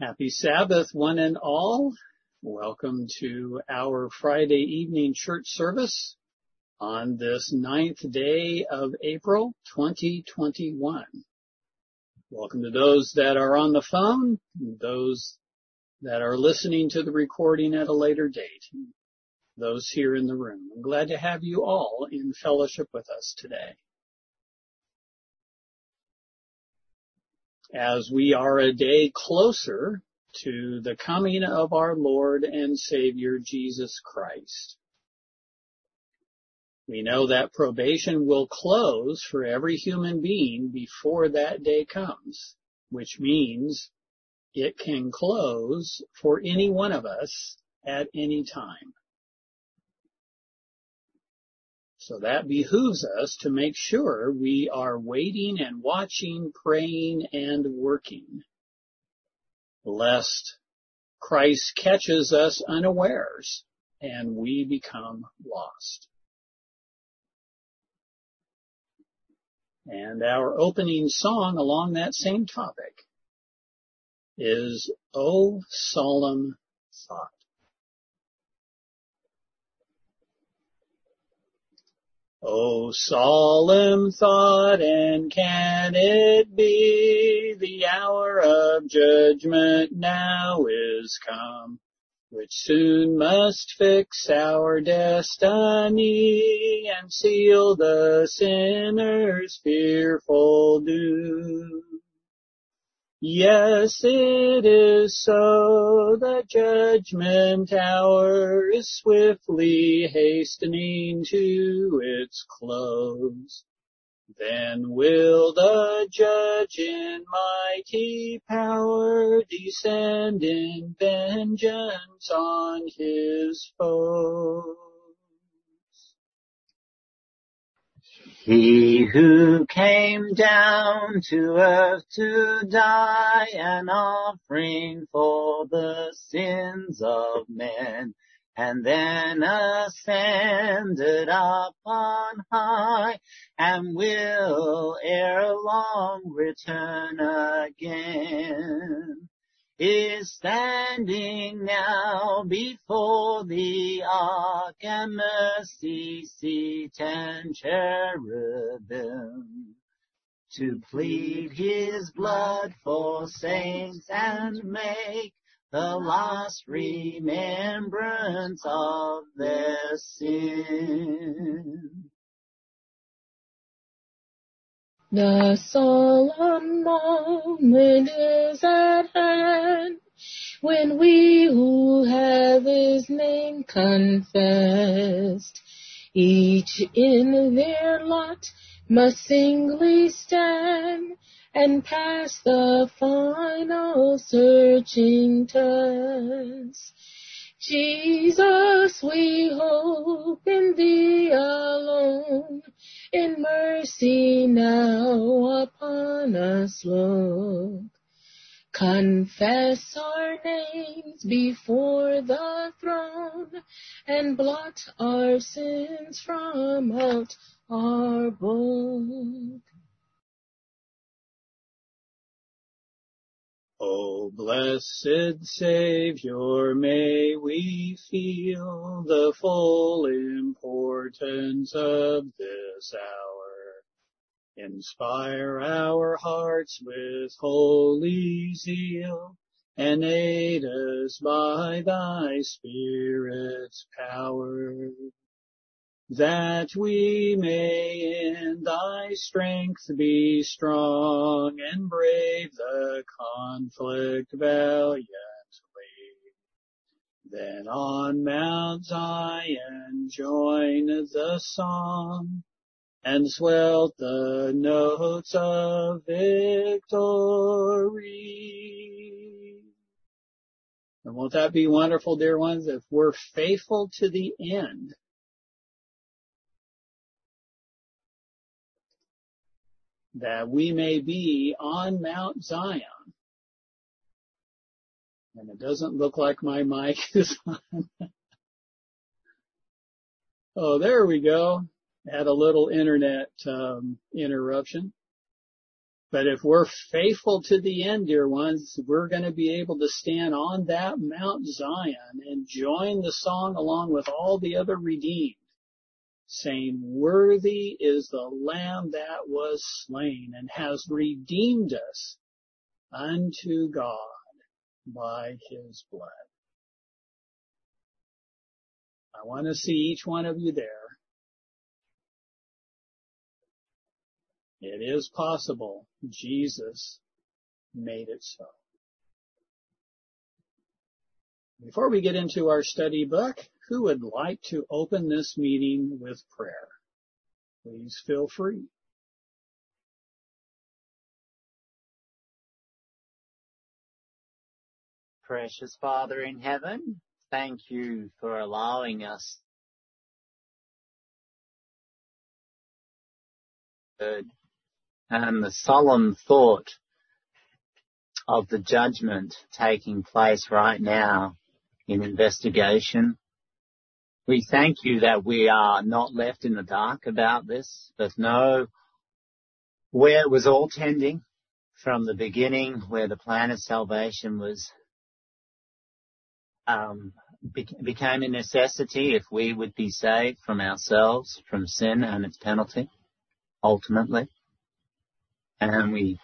Happy Sabbath, one and all. Welcome to our Friday evening church service on this 9th day of April 2021. Welcome to those that are on the phone, those that are listening to the recording at a later date, those here in the room. I'm glad to have you all in fellowship with us today. As we are a day closer to the coming of our Lord and Savior Jesus Christ. We know that probation will close for every human being before that day comes, which means it can close for any one of us at any time. So that behooves us to make sure we are waiting and watching, praying and working, lest Christ catches us unawares and we become lost. And our opening song along that same topic is O Solemn Thought. O solemn thought, and can it be the hour of judgment now is come, which soon must fix our destiny and seal the sinner's fearful doom. Yes, it is so, the judgment hour is swiftly hastening to its close. Then will the judge in mighty power descend in vengeance on his foes. He who came down to earth to die, an offering for the sins of men, and then ascended up on high, and will ere long return again, is standing now before the ark and mercy seat and cherubim, to plead his blood for saints and make the last remembrance of their sin. The solemn moment is at hand, when we who have his name confessed, each in their lot must singly stand and pass the final searching test. Jesus, we hope in thee alone. In mercy now upon us look. Confess our names before the throne and blot our sins from out our book. O blessed Savior, may we feel the full importance of this hour. Inspire our hearts with holy zeal, and aid us by thy Spirit's power, that we may in thy strength be strong and brave the conflict valiantly. Then on Mount Zion join the song and swell the notes of victory. And won't that be wonderful, dear ones, if we're faithful to the end? That we may be on Mount Zion. And it doesn't look like my mic is on. Oh, there we go. Had a little internet interruption. But if we're faithful to the end, dear ones, we're going to be able to stand on that Mount Zion and join the song along with all the other redeemed, saying, "Worthy is the Lamb that was slain and has redeemed us unto God by his blood." I want to see each one of you there. It is possible. Jesus made it so. Before we get into our study book, who would like to open this meeting with prayer? Please feel free. Precious Father in heaven, thank you for allowing us and the solemn thought of the judgment taking place right now in investigation. We thank you that we are not left in the dark about this, but know where it was all tending from the beginning, where the plan of salvation was became a necessity if we would be saved from ourselves, from sin and its penalty, ultimately. And we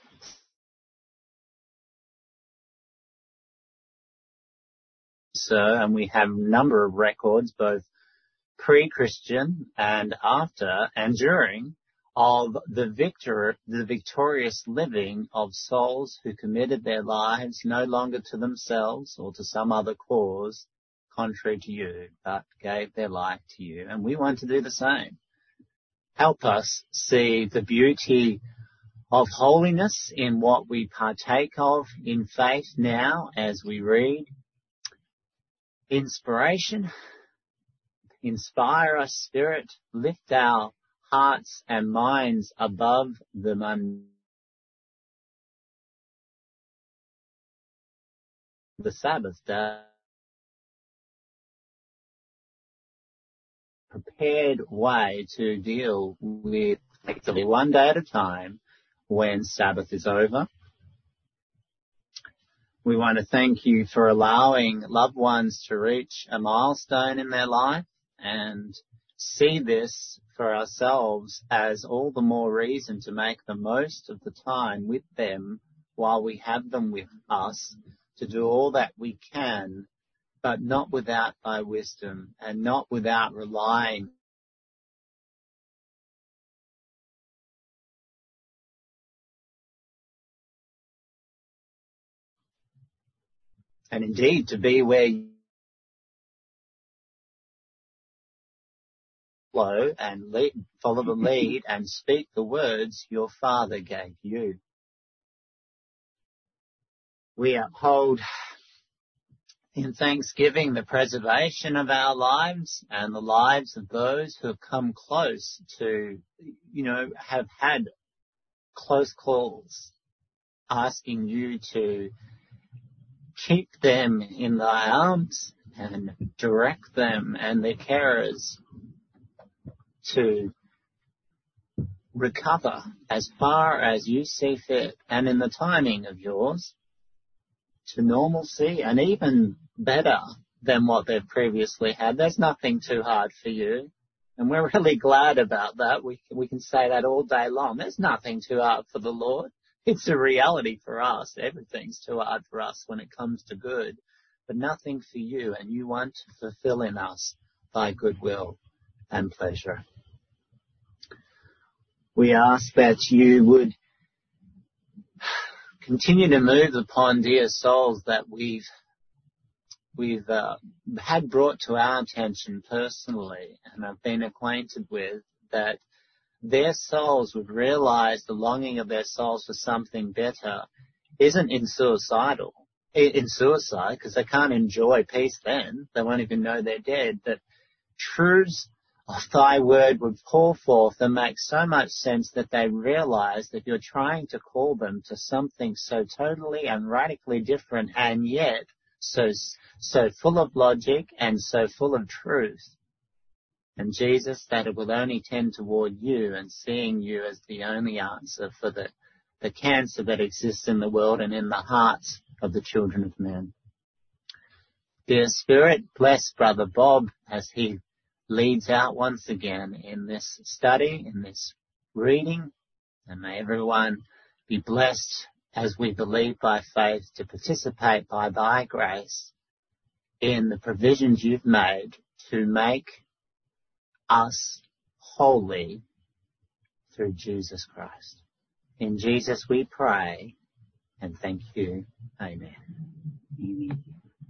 have a number of records, both pre-Christian and after and during, of the victorious living of souls who committed their lives no longer to themselves or to some other cause contrary to you, but gave their life to you. And we want to do the same. Help us see the beauty of holiness in what we partake of in faith now as we read. Inspiration. Inspire us, Spirit. Lift our hearts and minds above the Sabbath day. Prepared way to deal with actually one day at a time when Sabbath is over. We want to thank you for allowing loved ones to reach a milestone in their life and see this for ourselves as all the more reason to make the most of the time with them while we have them with us, to do all that we can, but not without thy wisdom and not without relying and indeed to be where you follow and follow the lead and speak the words your Father gave you. We uphold in thanksgiving the preservation of our lives and the lives of those who have come close to, have had close calls, asking you to keep them in thy arms and direct them and their carers to recover as far as you see fit and in the timing of yours to normalcy and even better than what they've previously had. There's nothing too hard for you. And we're really glad about that. We can say that all day long. There's nothing too hard for the Lord. It's a reality for us. Everything's too hard for us when it comes to good, but nothing for you. And you want to fulfill in us thy goodwill and pleasure. We ask that you would continue to move upon dear souls that we've had brought to our attention personally and have been acquainted with, that their souls would realize the longing of their souls for something better isn't in suicide, because they can't enjoy peace then. They won't even know they're dead. That truths of thy word would pour forth and make so much sense that they realize that you're trying to call them to something so totally and radically different and yet so full of logic and so full of truth. And Jesus, that it will only tend toward you and seeing you as the only answer for the the cancer that exists in the world and in the hearts of the children of men. Dear Spirit, bless Brother Bob as he leads out once again in this study, in this reading, and may everyone be blessed as we believe by faith to participate by thy grace in the provisions you've made to make us holy through Jesus Christ. In Jesus we pray and thank you. Amen. Amen.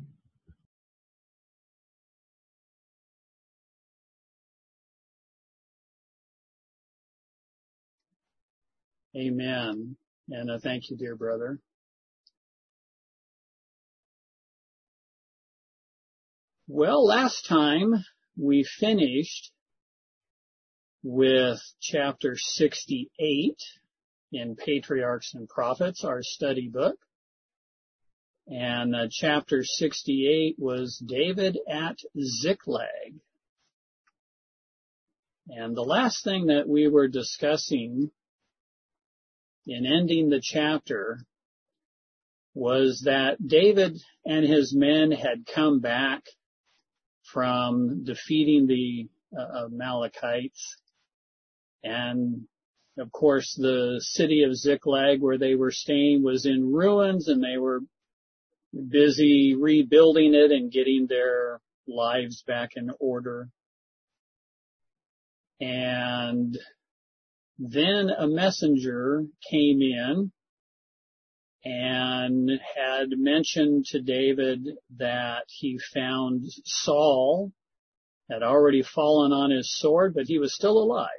Amen. And thank you, dear brother. Well, last time we finished with chapter 68 in Patriarchs and Prophets, our study book. And chapter 68 was David at Ziklag. And the last thing that we were discussing in ending the chapter was that David and his men had come back from defeating the Amalekites. And of course the city of Ziklag where they were staying was in ruins, and they were busy rebuilding it and getting their lives back in order. And then a messenger came in and had mentioned to David that he found Saul had already fallen on his sword, but he was still alive.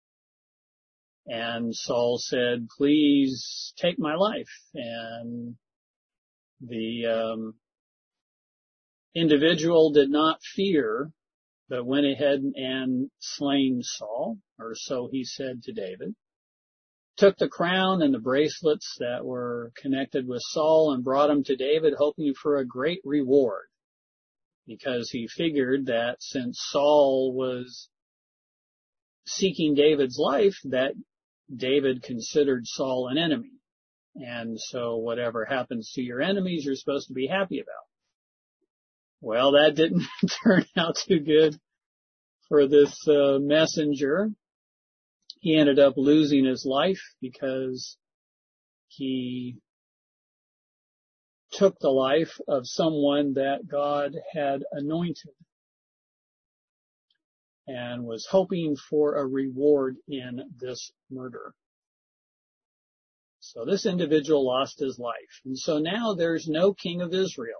And Saul said, please take my life. And the individual did not fear, but went ahead and slain Saul, or so he said to David. Took the crown and the bracelets that were connected with Saul and brought them to David, hoping for a great reward, because he figured that since Saul was seeking David's life, that David considered Saul an enemy. And so whatever happens to your enemies, you're supposed to be happy about. Well, that didn't turn out too good for this messenger. He ended up losing his life because he took the life of someone that God had anointed and was hoping for a reward in this murder. So this individual lost his life. And so now there's no king of Israel.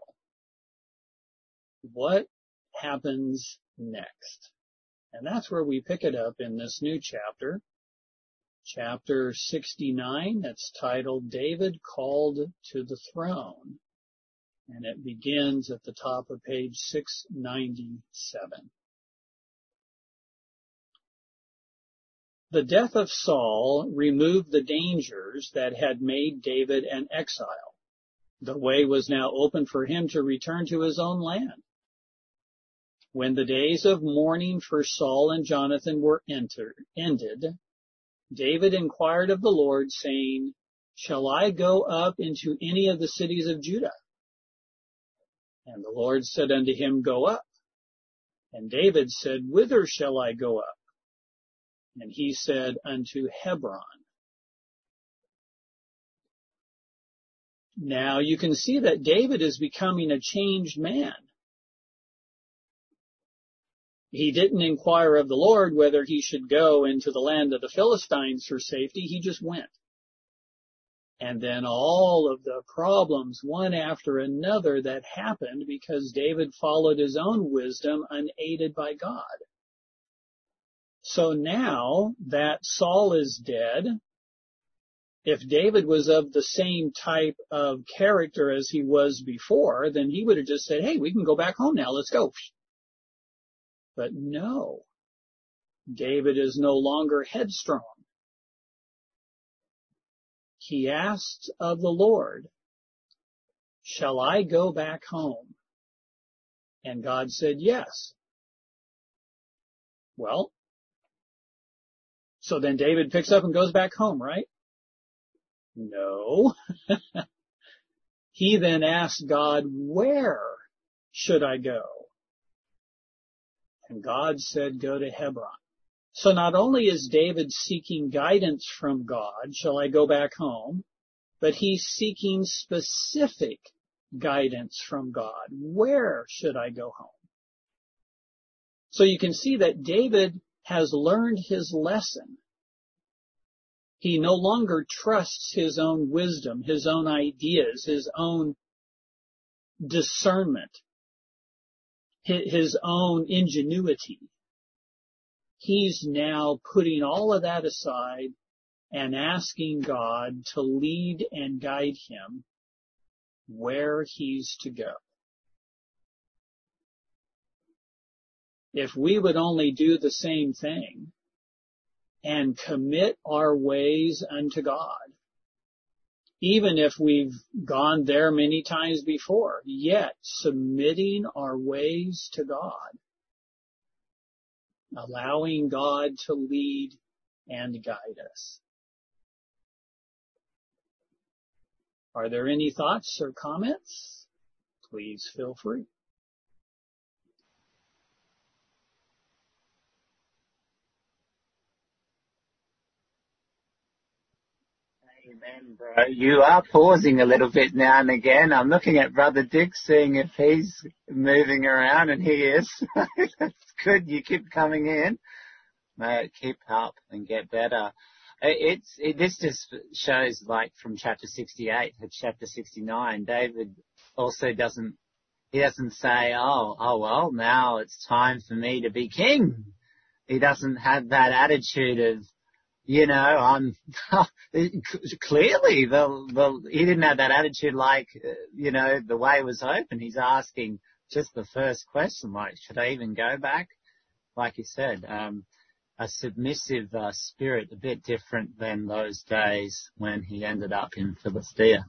What happens next? And that's where we pick it up in this new chapter. Chapter 69, that's titled David Called to the Throne. And it begins at the top of page 697. The death of Saul removed the dangers that had made David an exile. The way was now open for him to return to his own land. When the days of mourning for Saul and Jonathan were ended, David inquired of the Lord, saying, shall I go up into any of the cities of Judah? And the Lord said unto him, go up. And David said, whither shall I go up? And he said, unto Hebron. Now you can see that David is becoming a changed man. He didn't inquire of the Lord whether he should go into the land of the Philistines for safety. He just went. And then all of the problems, one after another, that happened because David followed his own wisdom unaided by God. So now that Saul is dead, if David was of the same type of character as he was before, then he would have just said, hey, we can go back home now. Let's go. But no, David is no longer headstrong. He asked of the Lord, shall I go back home? And God said, yes. Well, so then David picks up and goes back home, right? No. He then asked God, where should I go? And God said, go to Hebron. So not only is David seeking guidance from God, shall I go back home, but he's seeking specific guidance from God. Where should I go home? So you can see that David has learned his lesson. He no longer trusts his own wisdom, his own ideas, his own discernment, his own ingenuity. He's now putting all of that aside and asking God to lead and guide him where he's to go. If we would only do the same thing and commit our ways unto God, even if we've gone there many times before, yet submitting our ways to God, allowing God to lead and guide us. Are there any thoughts or comments? Please feel free. Amen, bro. You are pausing a little bit now and again. I'm looking at Brother Dick, seeing if he's moving around, and he is. That's good. You keep coming in. Keep up and get better. This just shows, like, from chapter 68 to chapter 69, David also doesn't say, oh well, now it's time for me to be king. He doesn't have that attitude of, clearly he didn't have that attitude like, the way was open. He's asking just the first question, like, should I even go back? Like you said, a submissive spirit, a bit different than those days when he ended up in Philistia.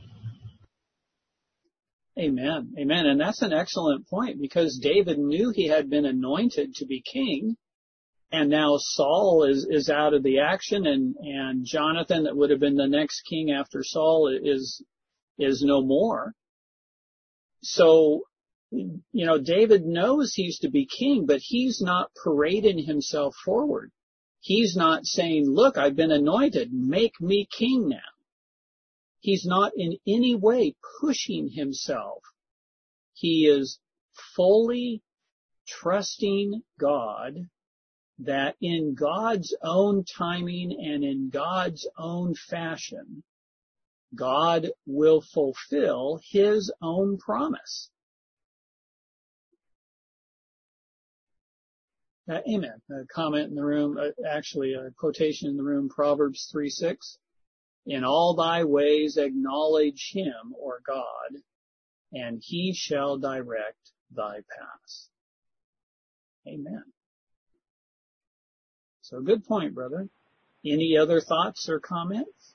Amen. Amen. And that's an excellent point, because David knew he had been anointed to be king, and now Saul is out of the action, and Jonathan, that would have been the next king after Saul, is no more. So, David knows he's to be king, but he's not parading himself forward. He's not saying, look, I've been anointed, make me king now. He's not in any way pushing himself. He is fully trusting God that in God's own timing and in God's own fashion, God will fulfill his own promise. Amen. A comment in the room, actually a quotation in the room, Proverbs 3:6. In all thy ways acknowledge him, or God, and he shall direct thy paths. Amen. So good point, brother. Any other thoughts or comments?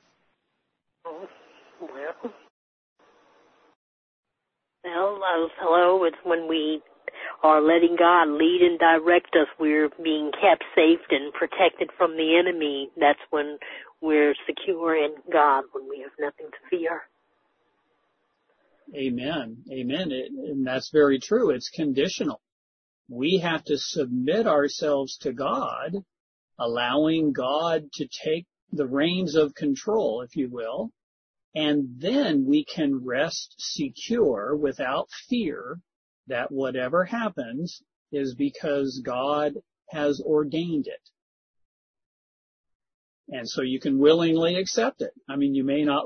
Hello, it's when we are letting God lead and direct us, we're being kept safe and protected from the enemy. That's when we're secure in God, when we have nothing to fear. Amen. Amen. And that's very true. It's conditional. We have to submit ourselves to God, allowing God to take the reins of control, if you will, and then we can rest secure without fear that whatever happens is because God has ordained it. And so you can willingly accept it. I mean,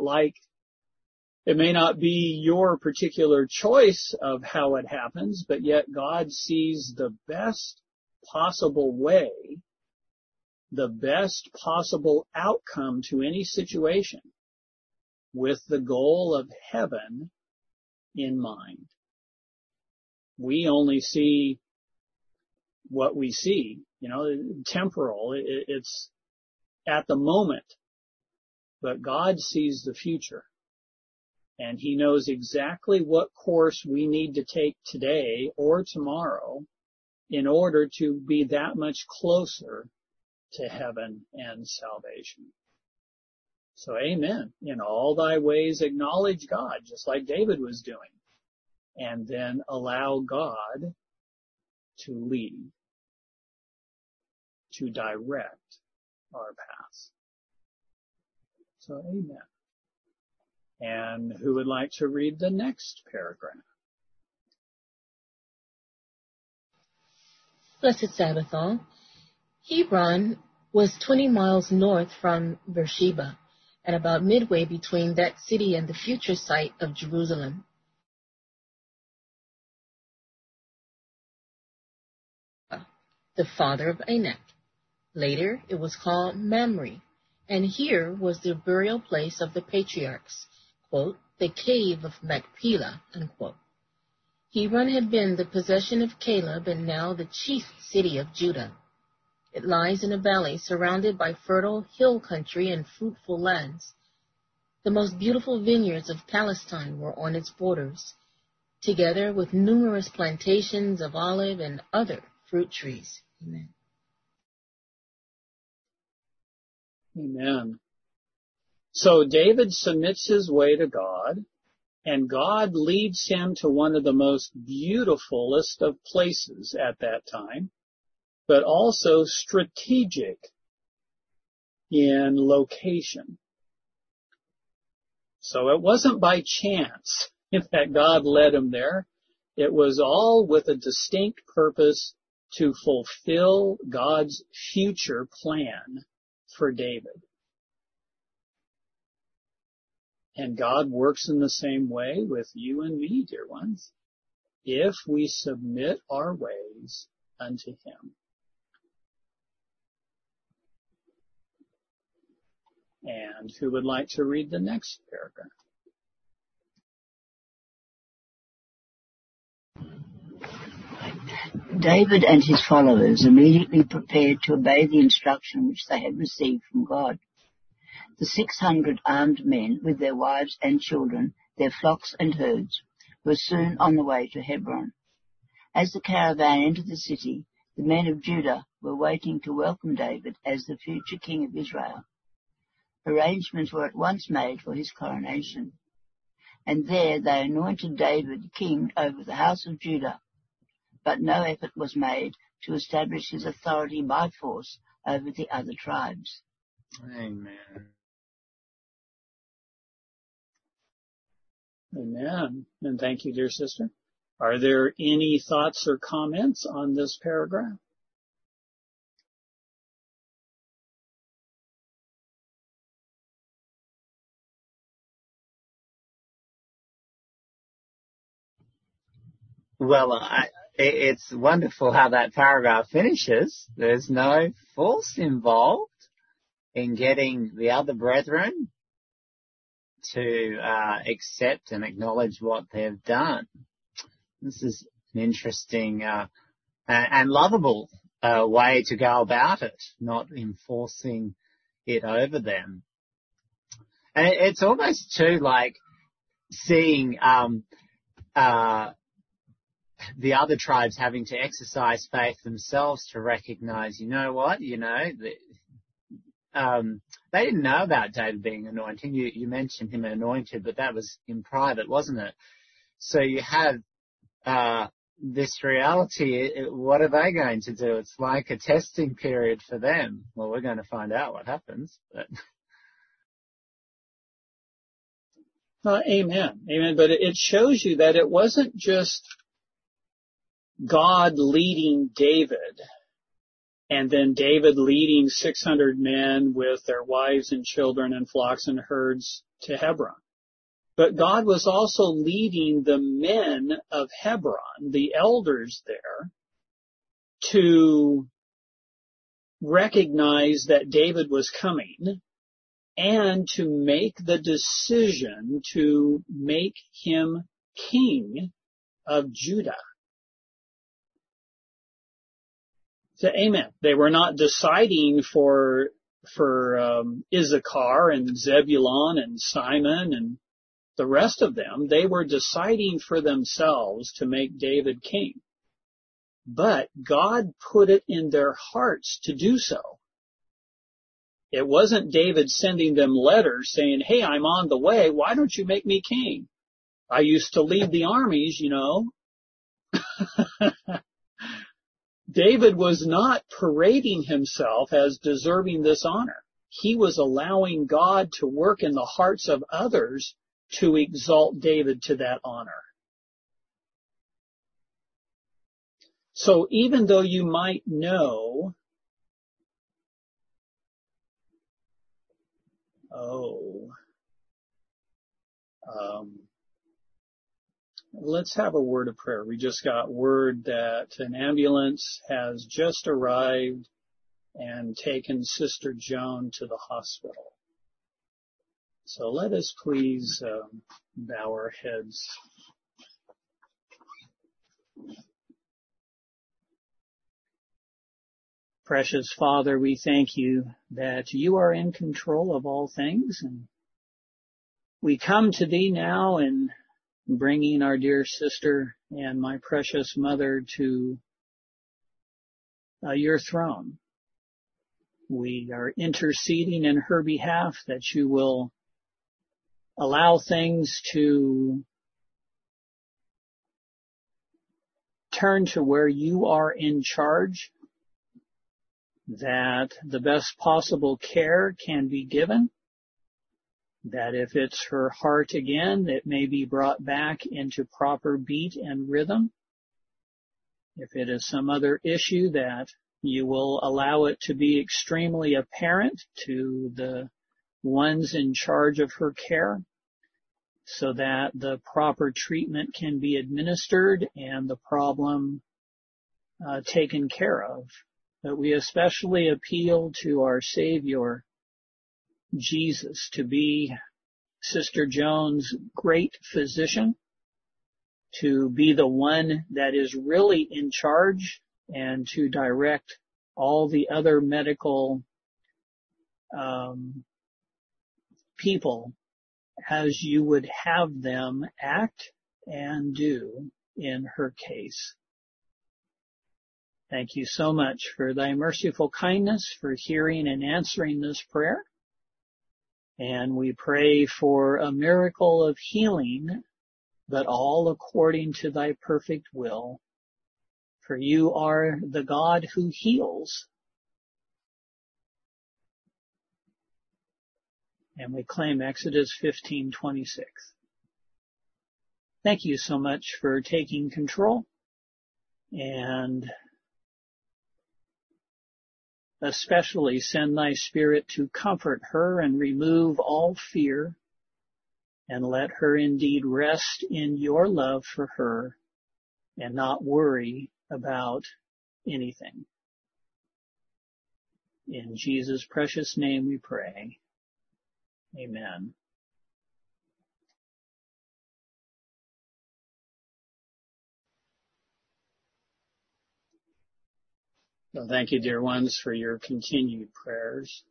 it may not be your particular choice of how it happens, but yet God sees the best possible way, the best possible outcome to any situation, with the goal of heaven in mind. We only see what we see, temporal. It's at the moment, but God sees the future. And he knows exactly what course we need to take today or tomorrow in order to be that much closer to heaven and salvation. So amen. In all thy ways acknowledge God, just like David was doing. And then allow God to lead, to direct our paths. So amen. And who would like to read the next paragraph? Blessed Sabbath all. Hebron was 20 miles north from Beersheba, and about midway between that city and the future site of Jerusalem. The father of Anak. Later it was called Mamre, and here was the burial place of the patriarchs, quote, the cave of Machpelah, unquote. Hebron had been the possession of Caleb and now the chief city of Judah. It lies in a valley surrounded by fertile hill country and fruitful lands. The most beautiful vineyards of Palestine were on its borders, together with numerous plantations of olive and other fruit trees. Amen. Amen. So David submits his way to God, and God leads him to one of the most beautifulest of places at that time, but also strategic in location. So it wasn't by chance that God led him there. It was all with a distinct purpose to fulfill God's future plan for David. And God works in the same way with you and me, dear ones, if we submit our ways unto Him. And who would like to read the next paragraph? David and his followers immediately prepared to obey the instruction which they had received from God. The 600 armed men, with their wives and children, their flocks and herds, were soon on the way to Hebron. As the caravan entered the city, the men of Judah were waiting to welcome David as the future king of Israel. Arrangements were at once made for his coronation, and there they anointed David king over the house of Judah, but no effort was made to establish his authority by force over the other tribes. Amen. Amen. And thank you, dear sister. Are there any thoughts or comments on this paragraph? Well, it's wonderful how that paragraph finishes. There's no force involved in getting the other brethren to accept and acknowledge what they've done. This is an interesting and lovable way to go about it, not enforcing it over them. And it's almost too like seeing the other tribes having to exercise faith themselves to recognize, you know what, they didn't know about David being anointed. You mentioned him anointed, but that was in private, wasn't it? So you had this reality. What are they going to do? It's like a testing period for them. Well, we're going to find out what happens. But Amen. Amen. But it shows you that it wasn't just God leading David and then David leading 600 men with their wives and children and flocks and herds to Hebron. But God was also leading the men of Hebron, the elders there, to recognize that David was coming and to make the decision to make him king of Judah. So, amen. They were not deciding for Issachar and Zebulun and Simon and the rest of them. They were deciding for themselves to make David king. But God put it in their hearts to do so. It wasn't David sending them letters saying, hey, I'm on the way. Why don't you make me king? I used to lead the armies, you know. David was not parading himself as deserving this honor. He was allowing God to work in the hearts of others to exalt David to that honor. So even though you might know, let's have a word of prayer. We just got word that an ambulance has just arrived and taken Sister Joan to the hospital. So let us please bow our heads. Precious Father, we thank you that you are in control of all things, and we come to thee now in bringing our dear sister and my precious mother to your throne. We are interceding in her behalf that you will allow things to turn to where you are in charge, that the best possible care can be given, that if it's her heart again, it may be brought back into proper beat and rhythm. If it is some other issue, that you will allow it to be extremely apparent to the ones in charge of her care, so that the proper treatment can be administered and the problem taken care of. But we especially appeal to our Savior, Jesus, to be Sister Joan's great physician, to be the one that is really in charge and to direct all the other medical people as you would have them act and do in her case. Thank you so much for thy merciful kindness, for hearing and answering this prayer. And we pray for a miracle of healing, but all according to thy perfect will. For you are the God who heals. And we claim Exodus 15:26. Thank you so much for taking control, and especially send thy Spirit to comfort her and remove all fear, and let her indeed rest in your love for her and not worry about anything. In Jesus' precious name we pray. Amen. Well, thank you, dear ones, for your continued prayers.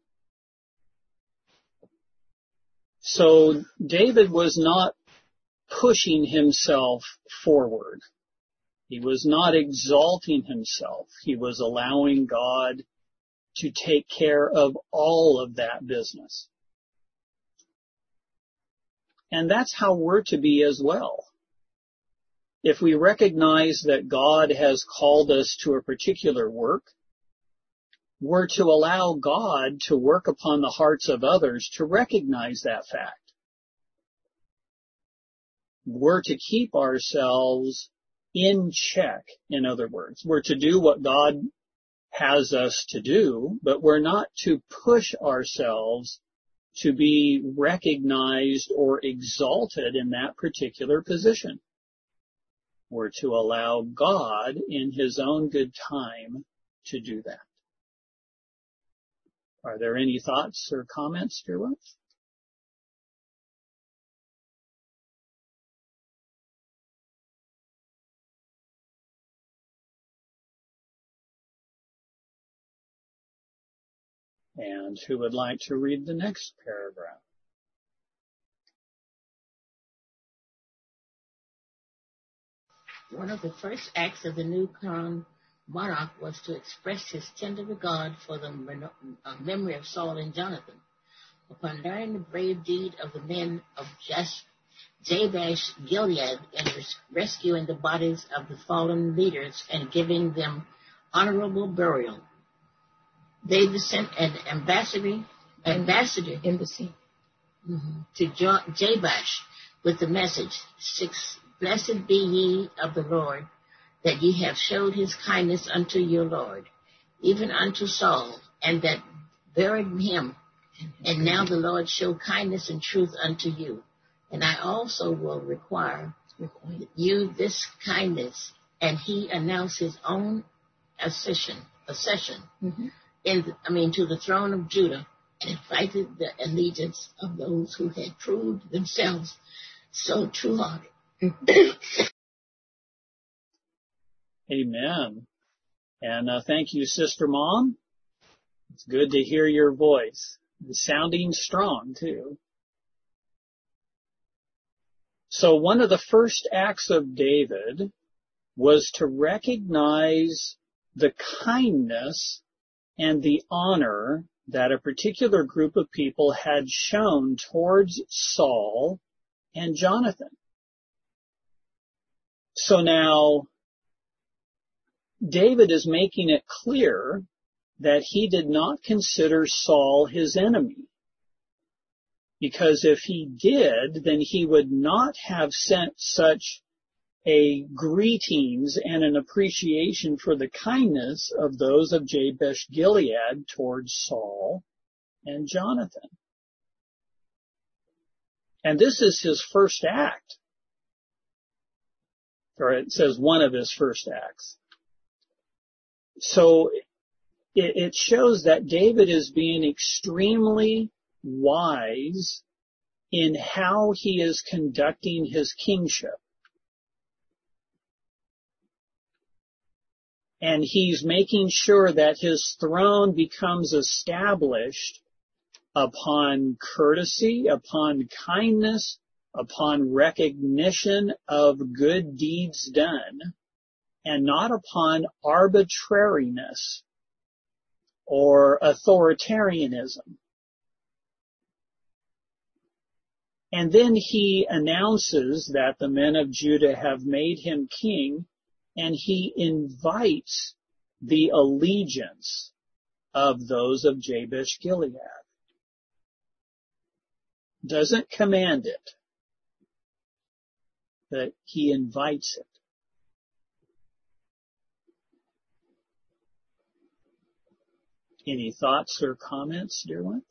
So David was not pushing himself forward. He was not exalting himself. He was allowing God to take care of all of that business. And that's how we're to be as well. If we recognize that God has called us to a particular work, we're to allow God to work upon the hearts of others to recognize that fact. We're to keep ourselves in check, in other words. We're to do what God has us to do, but we're not to push ourselves to be recognized or exalted in that particular position. We're to allow God in His own good time to do that. Are there any thoughts or comments, dear ones? And who would like to read the next paragraph? One of the first acts of the new monarch was to express his tender regard for the memory of Saul and Jonathan. Upon learning the brave deed of the men of Jabesh Gilead in rescuing the bodies of the fallen leaders and giving them honorable burial, David sent an embassy to Jabesh with the message, 6, Blessed be ye of the Lord, that ye have showed his kindness unto your Lord, even unto Saul, and that buried him. And now the Lord show kindness and truth unto you. And I also will require you this kindness. And he announced his own accession to the throne of Judah, and invited the allegiance of those who had proved themselves so true-hearted. Amen. And thank you, Sister Mom. It's good to hear your voice. It's sounding strong, too. So one of the first acts of David was to recognize the kindness and the honor that a particular group of people had shown towards Saul and Jonathan. So now, David is making it clear that he did not consider Saul his enemy. Because if he did, then he would not have sent such a greetings and an appreciation for the kindness of those of Jabesh Gilead towards Saul and Jonathan. And this is his first act. Or it says one of his first acts. So it shows that David is being extremely wise in how he is conducting his kingship. And he's making sure that his throne becomes established upon courtesy, upon kindness, upon recognition of good deeds done, and not upon arbitrariness or authoritarianism. And then he announces that the men of Judah have made him king, and he invites the allegiance of those of Jabesh Gilead. Doesn't command it, but he invites it. Any thoughts or comments, dear ones?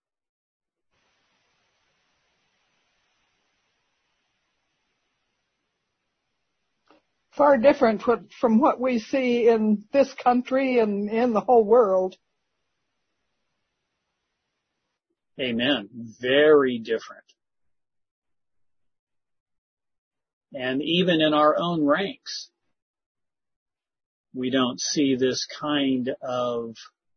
Far different from what we see in this country and in the whole world. Amen. Very different. And even in our own ranks, we don't see this kind of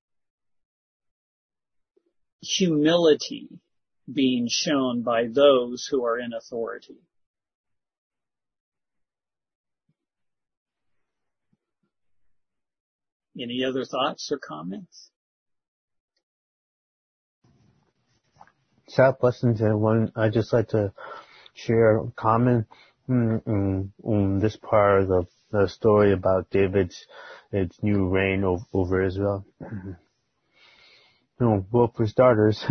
humility being shown by those who are in authority. Any other thoughts or comments? South Blessings, everyone. I'd just like to share a comment on this part of the story about David's new reign over Israel. Well, for starters,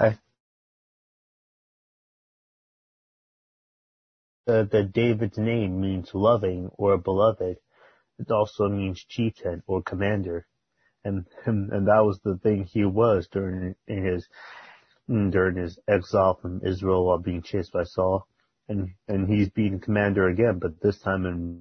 that David's name means loving or beloved. It also means chieftain or commander, and that was the thing he was during his exile from Israel while being chased by Saul, and he's being commander again, but this time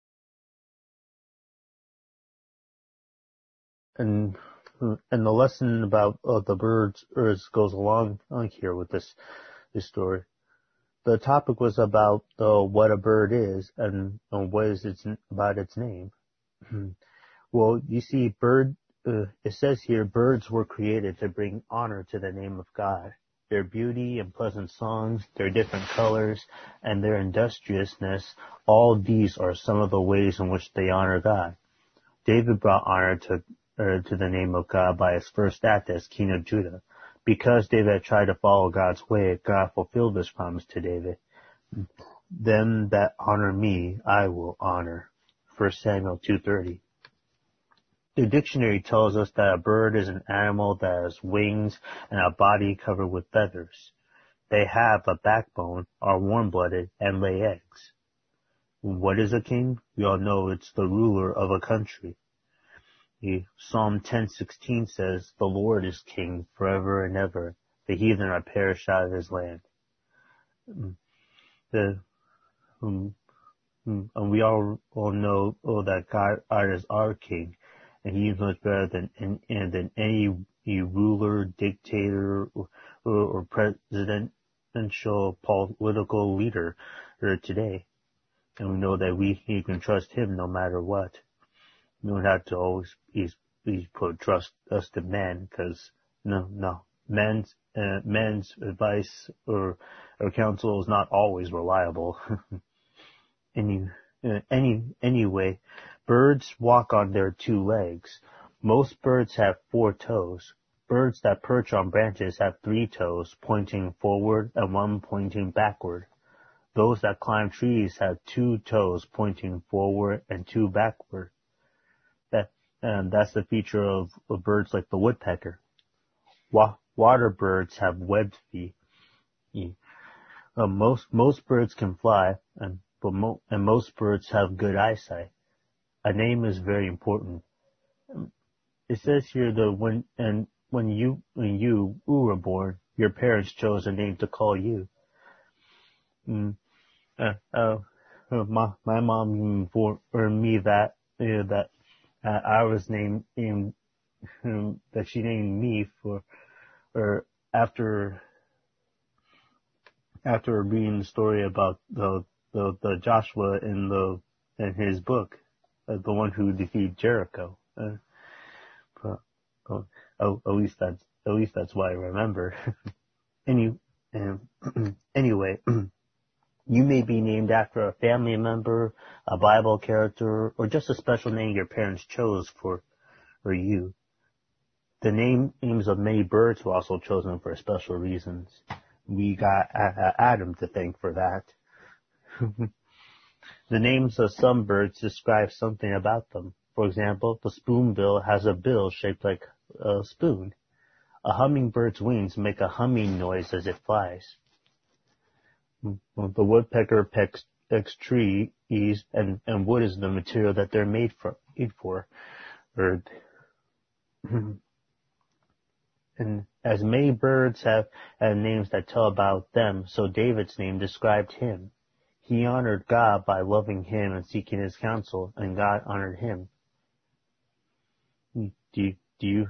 and the lesson about the birds goes along here with this story. The topic was about what a bird is and what is about its name. Well, you see, it says here, birds were created to bring honor to the name of God. Their beauty and pleasant songs, their different colors, and their industriousness, all these are some of the ways in which they honor God. David brought honor to the name of God by his first act as king of Judah. Because David had tried to follow God's way, God fulfilled this promise to David. Them that honor me, I will honor. 1 Samuel 2:30. The dictionary tells us that a bird is an animal that has wings and a body covered with feathers. They have a backbone, are warm-blooded, and lay eggs. What is a king? We all know it's the ruler of a country. Psalm 10:16 says, "The Lord is king forever and ever. The heathen are perished out of his land." And we all know that God is our king, and he is much better than any ruler, dictator, or presidential political leader today. And we know that we can trust him no matter what. We don't have to always put trust us to men, because men's advice or counsel is not always reliable. Anyway, birds walk on their two legs. Most birds have 4 toes. Birds that perch on branches have 3 toes pointing forward and 1 pointing backward. Those that climb trees have 2 toes pointing forward and 2 backward. That's the feature of birds like the woodpecker. Water birds have webbed feet. Most birds can fly, and most birds have good eyesight. A name is very important. It says here that when you were born, your parents chose a name to call you. My mom for me that I was named that she named me after reading the story about the Joshua in his book, the one who defeated Jericho. At least that's what I remember. Anyway. You may be named after a family member, a Bible character, or just a special name your parents chose for you. The names of many birds were also chosen for special reasons. We got Adam to thank for that. The names of some birds describe something about them. For example, the spoonbill has a bill shaped like a spoon. A hummingbird's wings make a humming noise as it flies. The woodpecker pecks trees, and wood is the material that they're made for. And as many birds have names that tell about them, so David's name described him. He honored God by loving him and seeking his counsel, and God honored him. Do you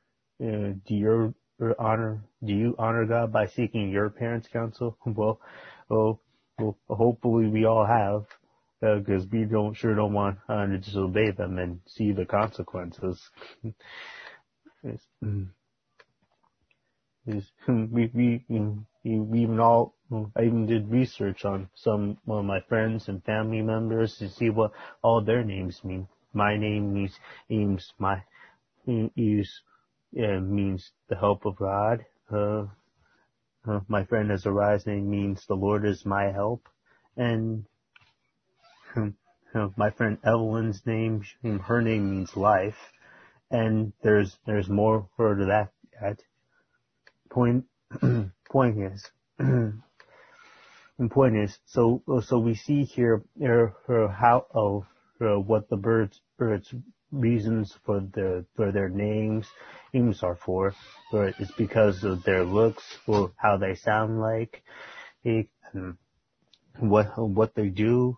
honor God by seeking your parents' counsel? Well, hopefully we all have, because we sure don't want to disobey them and see the consequences. I even did research on some of my friends and family members to see what all their names mean. My name means the help of God. My friend Azariah's name means the Lord is my help. And my friend Evelyn's name, her name means life. And there's more for that. Point is, so we see here what the birds reasons for their names are for. It's because of their looks, or how they sound like, and what they do,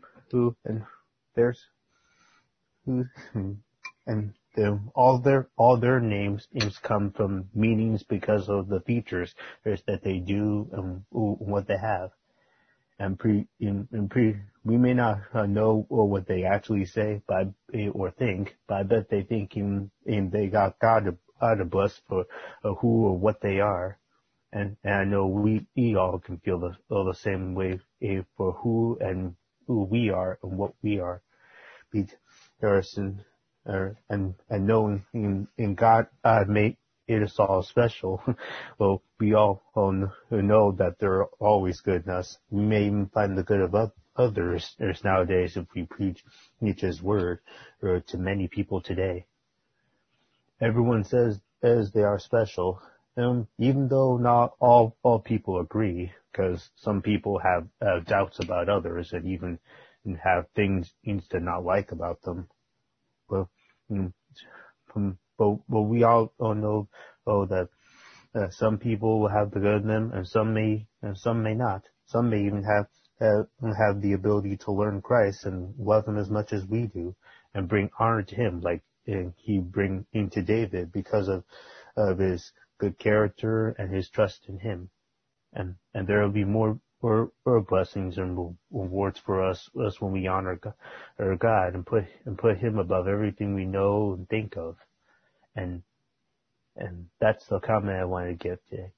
all their names come from meanings because of the features that they do and what they have. And we may not know what they actually say or think, but I bet they think they got God to bless for who or what they are. And I know we all can feel the same way for who we are and what we are. and knowing in God made us all special. Well, we all know that they're always good in us. We may even find the good of others nowadays if we preach His word to many people today. Everyone says they are special, even though not all people agree, because some people have doubts about others and even have things to not like about them. But we all know that some people will have the good in them, and some may not. Some may even have the ability to learn Christ and love Him as much as we do, and bring honor to Him, like He bring into David because of his good character and his trust in Him, and there will be more blessings and rewards for us when we honor God and put Him above everything we know and think of, and that's the comment I wanted to give today.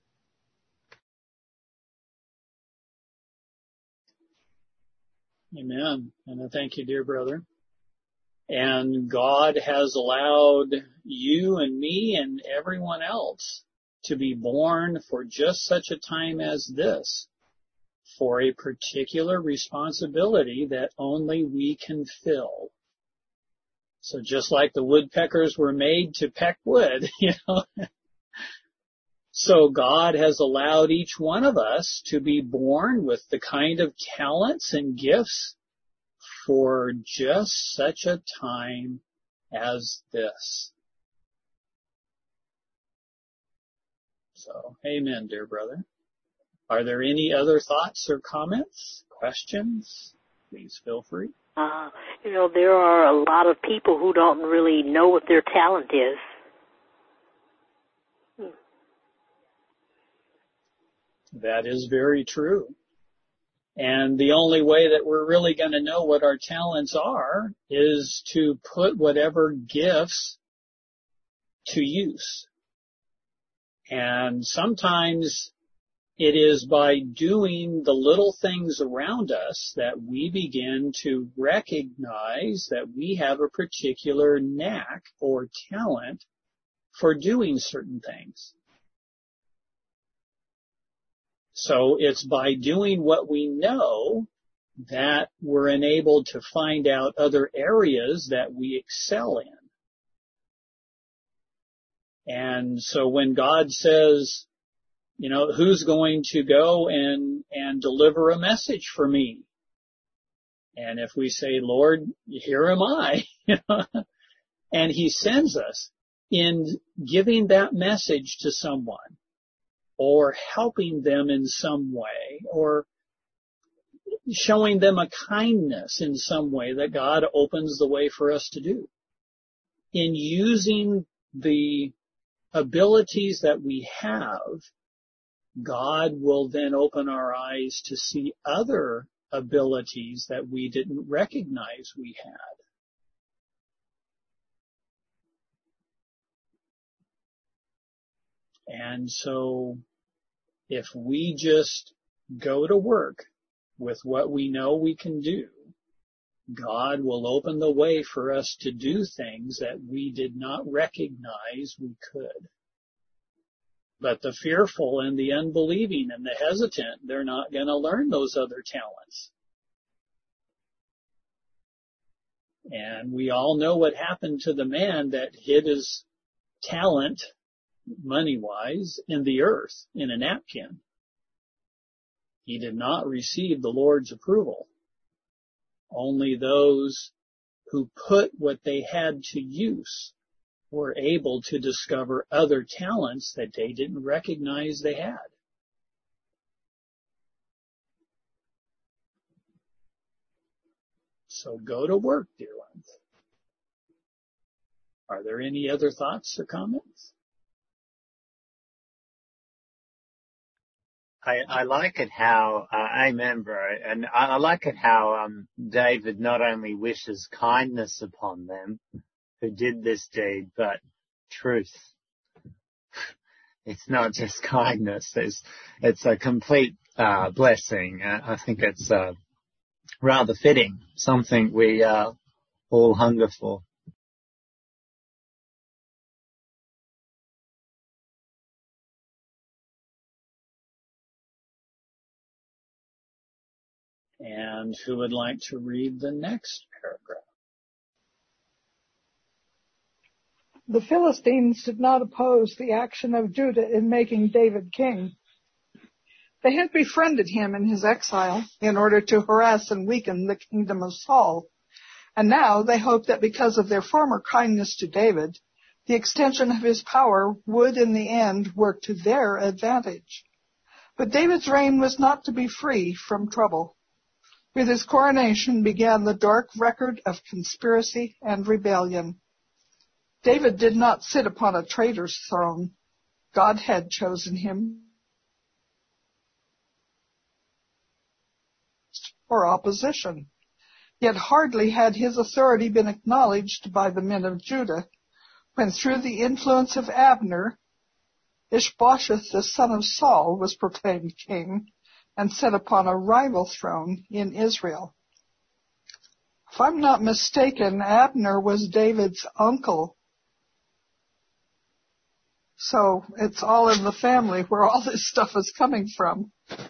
Amen. And I thank you, dear brother. And God has allowed you and me and everyone else to be born for just such a time as this, for a particular responsibility that only we can fill. So just like the woodpeckers were made to peck wood, so God has allowed each one of us to be born with the kind of talents and gifts for just such a time as this. So, amen, dear brother. Are there any other thoughts or comments, questions? Please feel free. There are a lot of people who don't really know what their talent is. That is very true. And the only way that we're really going to know what our talents are is to put whatever gifts to use. And sometimes it is by doing the little things around us that we begin to recognize that we have a particular knack or talent for doing certain things. So it's by doing what we know that we're enabled to find out other areas that we excel in. And so when God says, who's going to go and deliver a message for me? And if we say, Lord, here am I, and He sends us in giving that message to someone, or helping them in some way, or showing them a kindness in some way that God opens the way for us to do. In using the abilities that we have, God will then open our eyes to see other abilities that we didn't recognize we had. And so if we just go to work with what we know we can do, God will open the way for us to do things that we did not recognize we could. But the fearful and the unbelieving and the hesitant, they're not going to learn those other talents. And we all know what happened to the man that hid his talent, money-wise, in the earth, in a napkin. He did not receive the Lord's approval. Only those who put what they had to use were able to discover other talents that they didn't recognize they had. So go to work, dear ones. Are there any other thoughts or comments? I like it how, amen, bro, and I like it how David not only wishes kindness upon them who did this deed, but truth. It's not just kindness, it's a complete blessing. I think it's rather fitting, something we all hunger for. And who would like to read the next paragraph? The Philistines did not oppose the action of Judah in making David king. They had befriended him in his exile in order to harass and weaken the kingdom of Saul. And now they hoped that because of their former kindness to David, the extension of his power would in the end work to their advantage. But David's reign was not to be free from trouble. With his coronation began the dark record of conspiracy and rebellion. David did not sit upon a traitor's throne. God had chosen him for opposition. Yet hardly had his authority been acknowledged by the men of Judah when through the influence of Abner, Ishbosheth the son of Saul was proclaimed king and set upon a rival throne in Israel. If I'm not mistaken, Abner was David's uncle. So it's all in the family where all this stuff is coming from.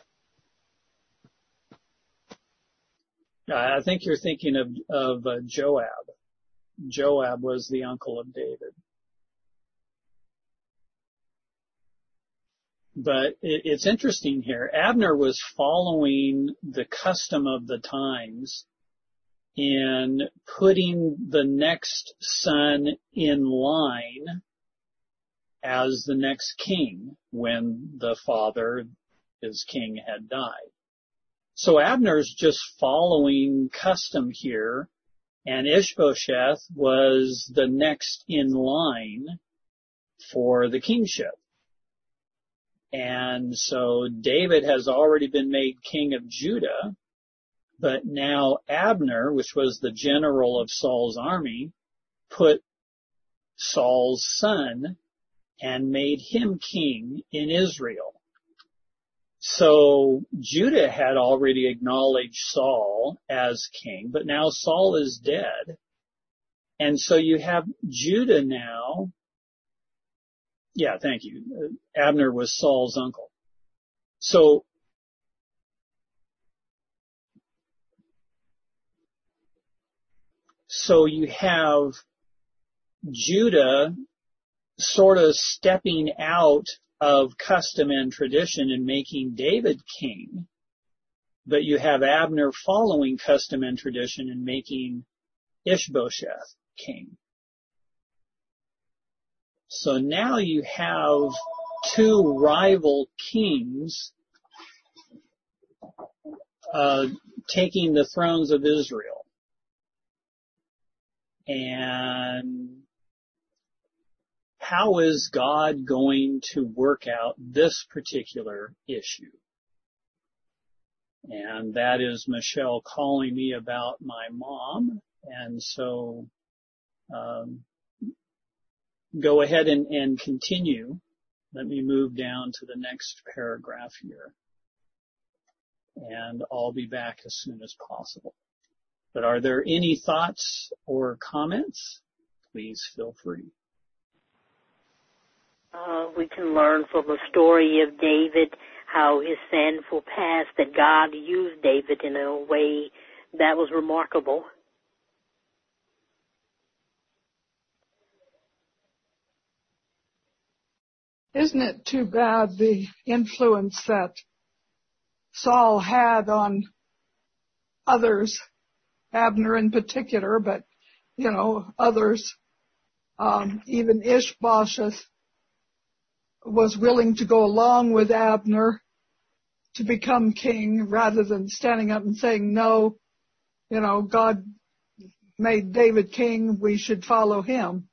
I think you're thinking of Joab. Joab was the uncle of David. But it's interesting here. Abner was following the custom of the times in putting the next son in line as the next king when the father, his king, had died. So Abner's just following custom here, and Ishbosheth was the next in line for the kingship. And so David has already been made king of Judah, but now Abner, which was the general of Saul's army, put Saul's son and made him king in Israel. So Judah had already acknowledged Saul as king, but now Saul is dead. And so you have Judah now. Yeah, thank you. Abner was Saul's uncle. So you have Judah sort of stepping out of custom and tradition and making David king, but you have Abner following custom and tradition and making Ishbosheth king. So now you have two rival kings taking the thrones of Israel. And how is God going to work out this particular issue? And that is Michelle calling me about my mom. And so go ahead and continue. Let me move down to the next paragraph here. And I'll be back as soon as possible. But are there any thoughts or comments? Please feel free. We can learn from the story of David how his sinful past, that God used David in a way that was remarkable. Isn't it too bad the influence that Saul had on others, Abner in particular, but, others, even Ishbosheth was willing to go along with Abner to become king rather than standing up and saying, no, God made David king, we should follow him.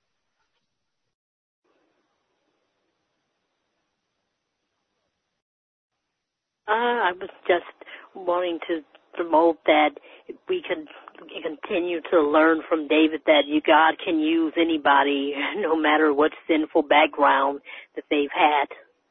I was just wanting to promote that we can continue to learn from David that God can use anybody, no matter what sinful background that they've had.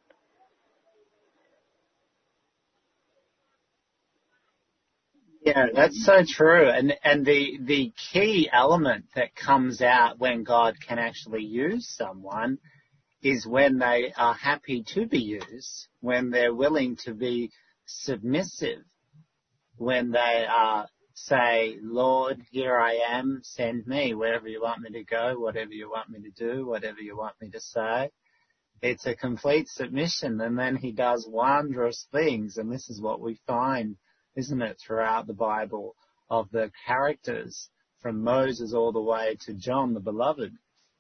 Yeah, that's so true. And the key element that comes out when God can actually use someone is when they are happy to be used, when they're willing to be submissive, when they say, Lord, here I am, send me, wherever you want me to go, whatever you want me to do, whatever you want me to say. It's a complete submission, and then he does wondrous things, and this is what we find, isn't it, throughout the Bible, of the characters from Moses all the way to John the Beloved.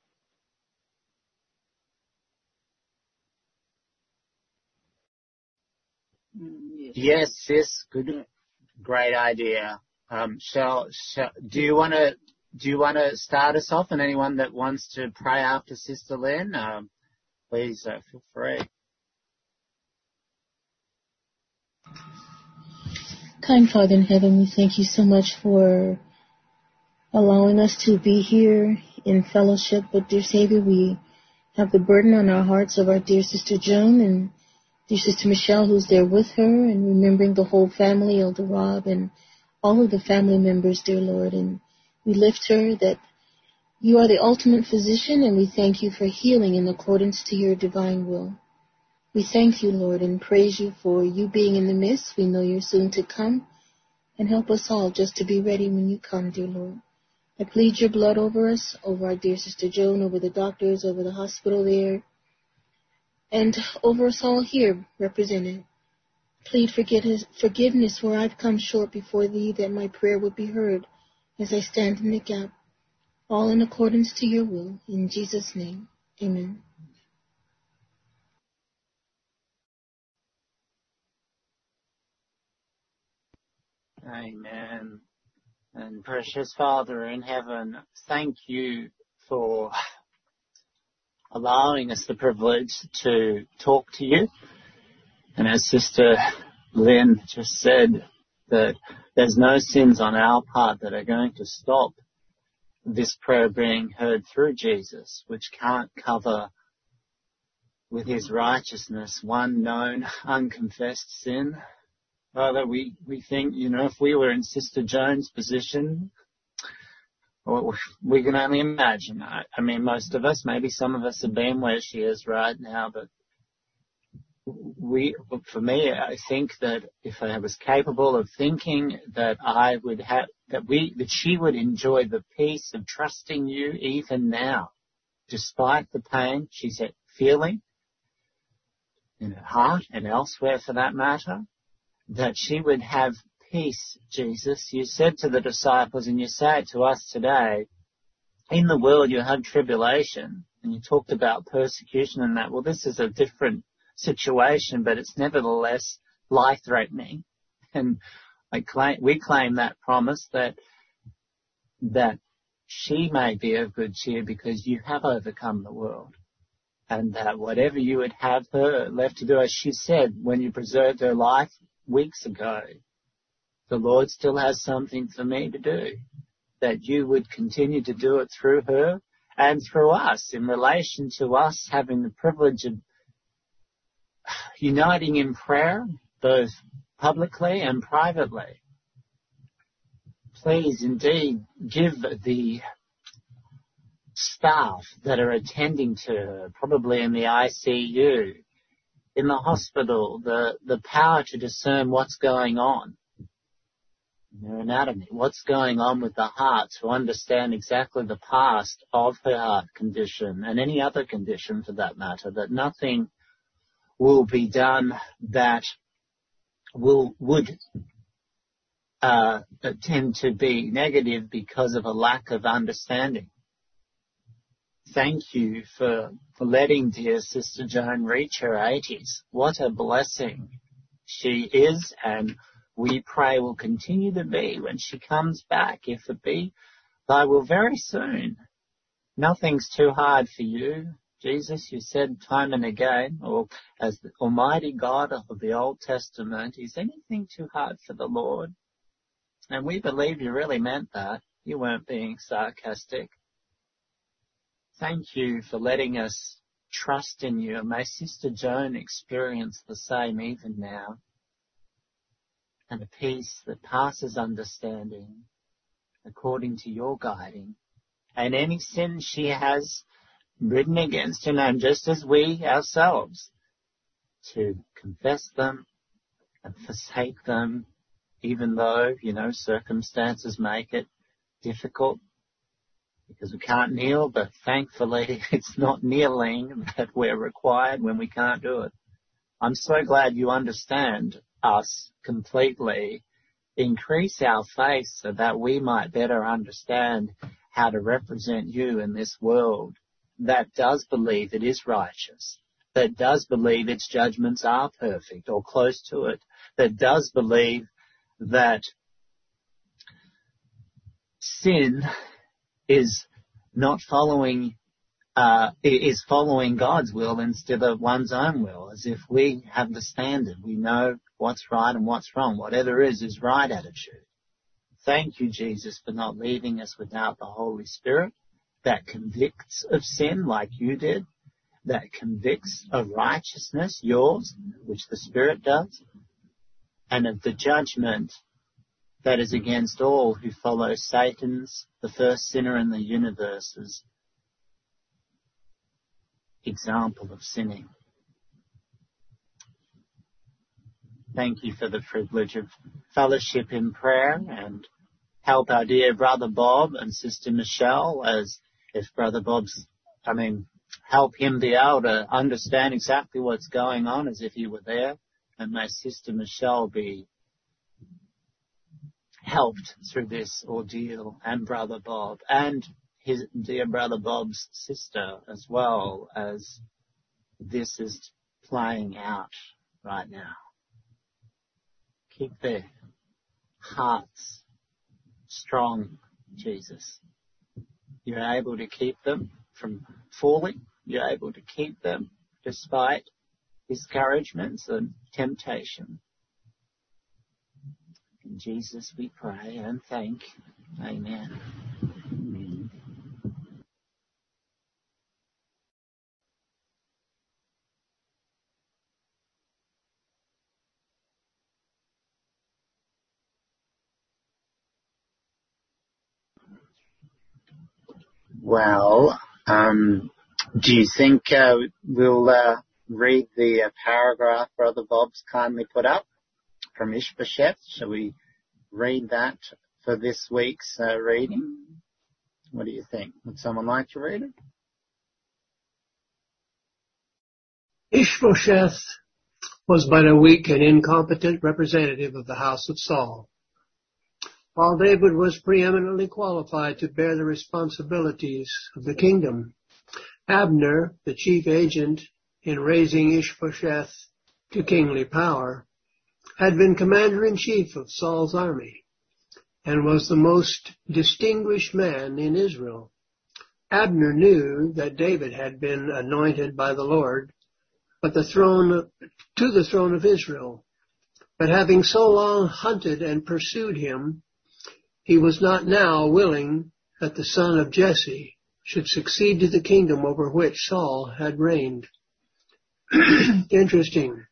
Yes, sis, good, great idea. Do you want to start us off, and anyone that wants to pray after Sister Lynn, please feel free. Kind Father in heaven, we thank you so much for allowing us to be here in fellowship. But dear Savior, we have the burden on our hearts of our dear Sister Joan and dear Sister Michelle, who's there with her, and remembering the whole family, Elder Rob, and all of the family members, dear Lord. And we lift her that you are the ultimate physician, and we thank you for healing in accordance to your divine will. We thank you, Lord, and praise you for you being in the midst. We know you're soon to come, and help us all just to be ready when you come, dear Lord. I plead your blood over us, over our dear Sister Joan, over the doctors, over the hospital there, and over us all here represented. Plead forgiveness where I've come short before thee, that my prayer would be heard as I stand in the gap, all in accordance to your will. In Jesus' name, amen. Amen. And precious Father in heaven, thank you for allowing us the privilege to talk to you. And as Sister Lynn just said, that there's no sins on our part that are going to stop this prayer being heard through Jesus, which can't cover with his righteousness one known unconfessed sin. Father, we think, if we were in Sister Joan's position, well, we can only imagine. I mean, most of us, maybe some of us have been where she is right now, but for me, I think that if I was capable of thinking that I would have, that she would enjoy the peace of trusting you even now, despite the pain she's feeling in her heart and elsewhere for that matter, that she would have peace, Jesus. You said to the disciples, and you say it to us today, in the world you have tribulation, and you talked about persecution and that. Well, this is a different situation, but it's nevertheless life-threatening. And we claim that promise that she may be of good cheer because you have overcome the world. And that whatever you would have her left to do, as she said, when you preserved her life weeks ago, the Lord still has something for me to do, that you would continue to do it through her and through us in relation to us having the privilege of uniting in prayer, both publicly and privately. Please indeed give the staff that are attending to her, probably in the ICU, in the hospital, the power to discern what's going on in her anatomy, what's going on with the heart, to understand exactly the past of her heart condition and any other condition for that matter, that nothing will be done that would tend to be negative because of a lack of understanding. Thank you for letting dear Sister Joan reach her 80s. What a blessing she is, and we pray will continue to be when she comes back, if it be thy will very soon. Nothing's too hard for you. Jesus, you said time and again, or as the Almighty God of the Old Testament, is anything too hard for the Lord? And we believe you really meant that. You weren't being sarcastic. Thank you for letting us trust in you. And may Sister Joan experience the same even now. And a peace that passes understanding according to your guiding. And any sin she has written against her name, just as we ourselves, to confess them and forsake them even though, circumstances make it difficult because we can't kneel, but thankfully it's not kneeling that we're required when we can't do it. I'm so glad you understand us completely. Increase our faith so that we might better understand how to represent you in this world that does believe it is righteous, that does believe its judgments are perfect or close to it, that does believe that sin is not following God's will instead of one's own will, as if we have the standard. We know what's right and what's wrong. Whatever is right attitude. Thank you, Jesus, for not leaving us without the Holy Spirit that convicts of sin like you did, that convicts of righteousness, yours, which the Spirit does, and of the judgment that is against all who follow Satan's, the first sinner in the universe's example of sinning. Thank you for the privilege of fellowship in prayer, and help our dear Brother Bob and Sister Michelle help him be able to understand exactly what's going on as if he were there, and may Sister Michelle be helped through this ordeal, and Brother Bob, and his dear Brother Bob's sister as well, as this is playing out right now. Keep their hearts strong, Jesus. You're able to keep them from falling. You're able to keep them despite discouragements and temptation. In Jesus we pray and thank. Amen. Amen. Well, do you think we'll read the paragraph Brother Bob's kindly put up from Ishbosheth? Shall we read that for this week's reading? What do you think? Would someone like to read it? Ishbosheth was but a weak and incompetent representative of the house of Saul. While David was preeminently qualified to bear the responsibilities of the kingdom, Abner, the chief agent in raising Ishbosheth to kingly power, had been commander-in-chief of Saul's army and was the most distinguished man in Israel. Abner knew that David had been anointed by the Lord to the throne of Israel, but having so long hunted and pursued him, he was not now willing that the son of Jesse should succeed to the kingdom over which Saul had reigned. Interesting.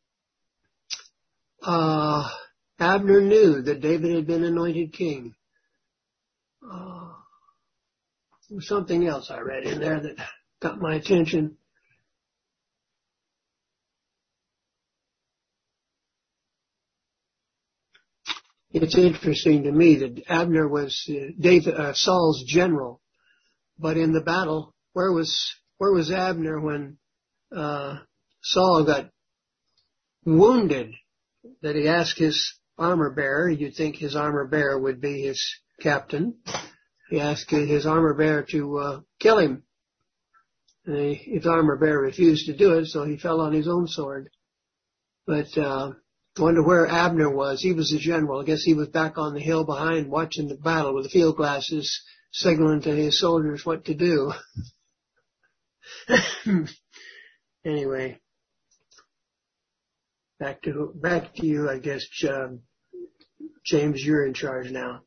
Abner knew that David had been anointed king. There was something else I read in there that got my attention. It's interesting to me that Abner was Saul's general, but in the battle, where was Abner when Saul got wounded? That he asked his armor bearer. You'd think his armor bearer would be his captain. He asked his armor bearer to kill him. And his armor bearer refused to do it, so he fell on his own sword. But wonder where Abner was. He was the general. I guess he was back on the hill behind watching the battle with the field glasses, signaling to his soldiers what to do. Anyway, back to you, I guess, James, you're in charge now.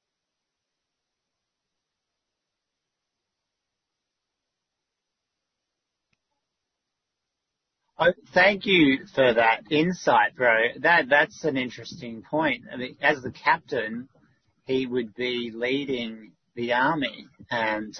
Oh, thank you for that insight, bro. That's an interesting point. I mean, as the captain, he would be leading the army, and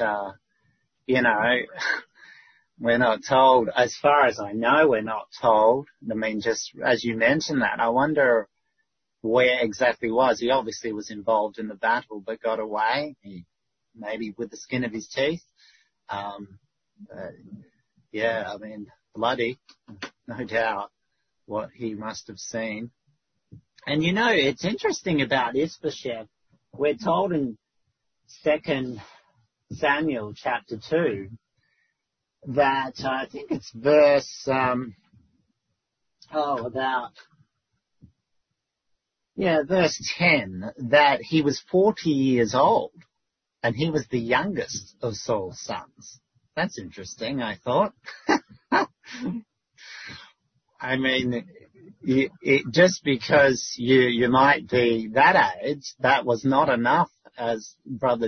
we're not told. As far as I know, we're not told. I mean, just as you mentioned that, I wonder where exactly was. He obviously was involved in the battle, but got away, maybe with the skin of his teeth. Yeah, I mean, bloody, no doubt, what he must have seen. And you know, it's interesting about Ishbosheth. We're told in 2 Samuel chapter 2 that I think it's verse verse 10, that he was 40 years old and he was the youngest of Saul's sons. That's interesting, I thought. I mean, just because you might be that age, that was not enough, as Brother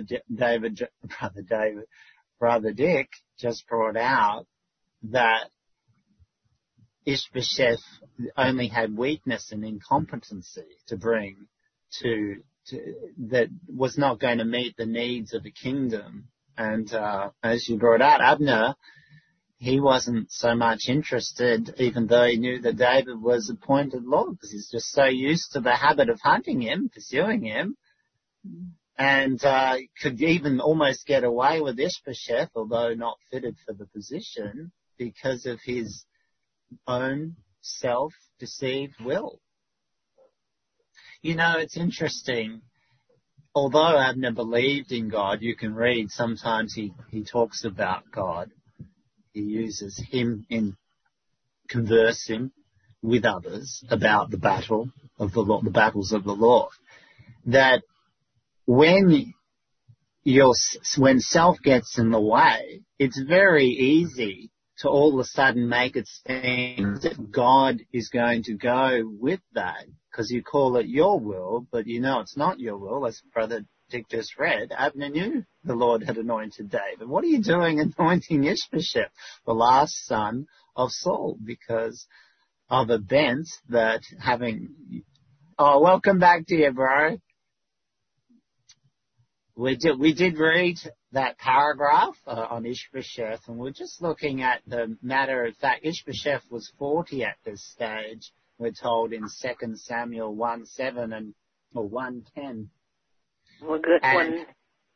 Dick just brought out, that Ishbosheth only had weakness and incompetency to bring to that was not going to meet the needs of the kingdom. And as you brought out, Abner, he wasn't so much interested, even though he knew that David was appointed Lord, because he's just so used to the habit of hunting him, pursuing him, and could even almost get away with Ishbosheth, although not fitted for the position, because of his own self-deceived will. You know, it's interesting. Although Abner believed in God, you can read sometimes he talks about God. He uses him in conversing with others about the battle of the Lord, the battles of the Lord. That when self gets in the way, it's very easy to all of a sudden make it seem that God is going to go with that, because you call it your will, but you know it's not your will, as Brother Dick just read. Abner knew the Lord had anointed David. What are you doing anointing Ishbosheth, the last son of Saul, because of a bent that having... Oh, welcome back to you, bro. We did read that paragraph on Ishbosheth, and we're just looking at the matter of fact. Ishbosheth was 40 at this stage, we're told in 2 Samuel 1:7 or 1:10. Well, good one.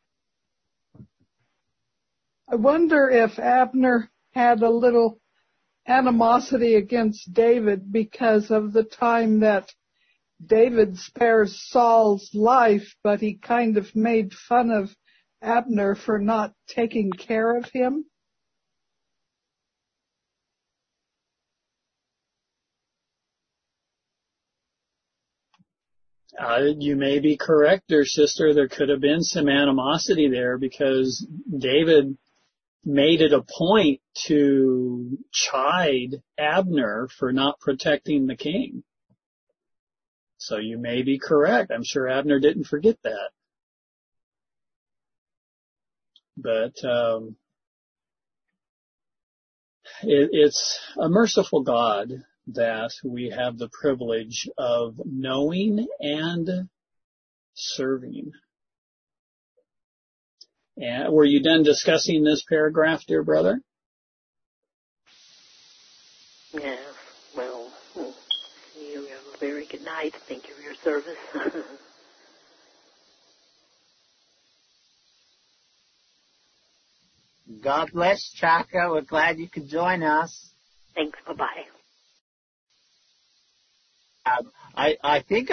I wonder if Abner had a little animosity against David because of the time that David spares Saul's life, but he kind of made fun of Abner for not taking care of him. You may be correct there, sister. There could have been some animosity there because David made it a point to chide Abner for not protecting the king. So you may be correct. I'm sure Abner didn't forget that. But it's a merciful God that we have the privilege of knowing and serving. And were you done discussing this paragraph, dear brother? Yeah, well, you have a very good night. Thank you for your service. God bless, Chaka. We're glad you could join us. Thanks. Bye-bye. I think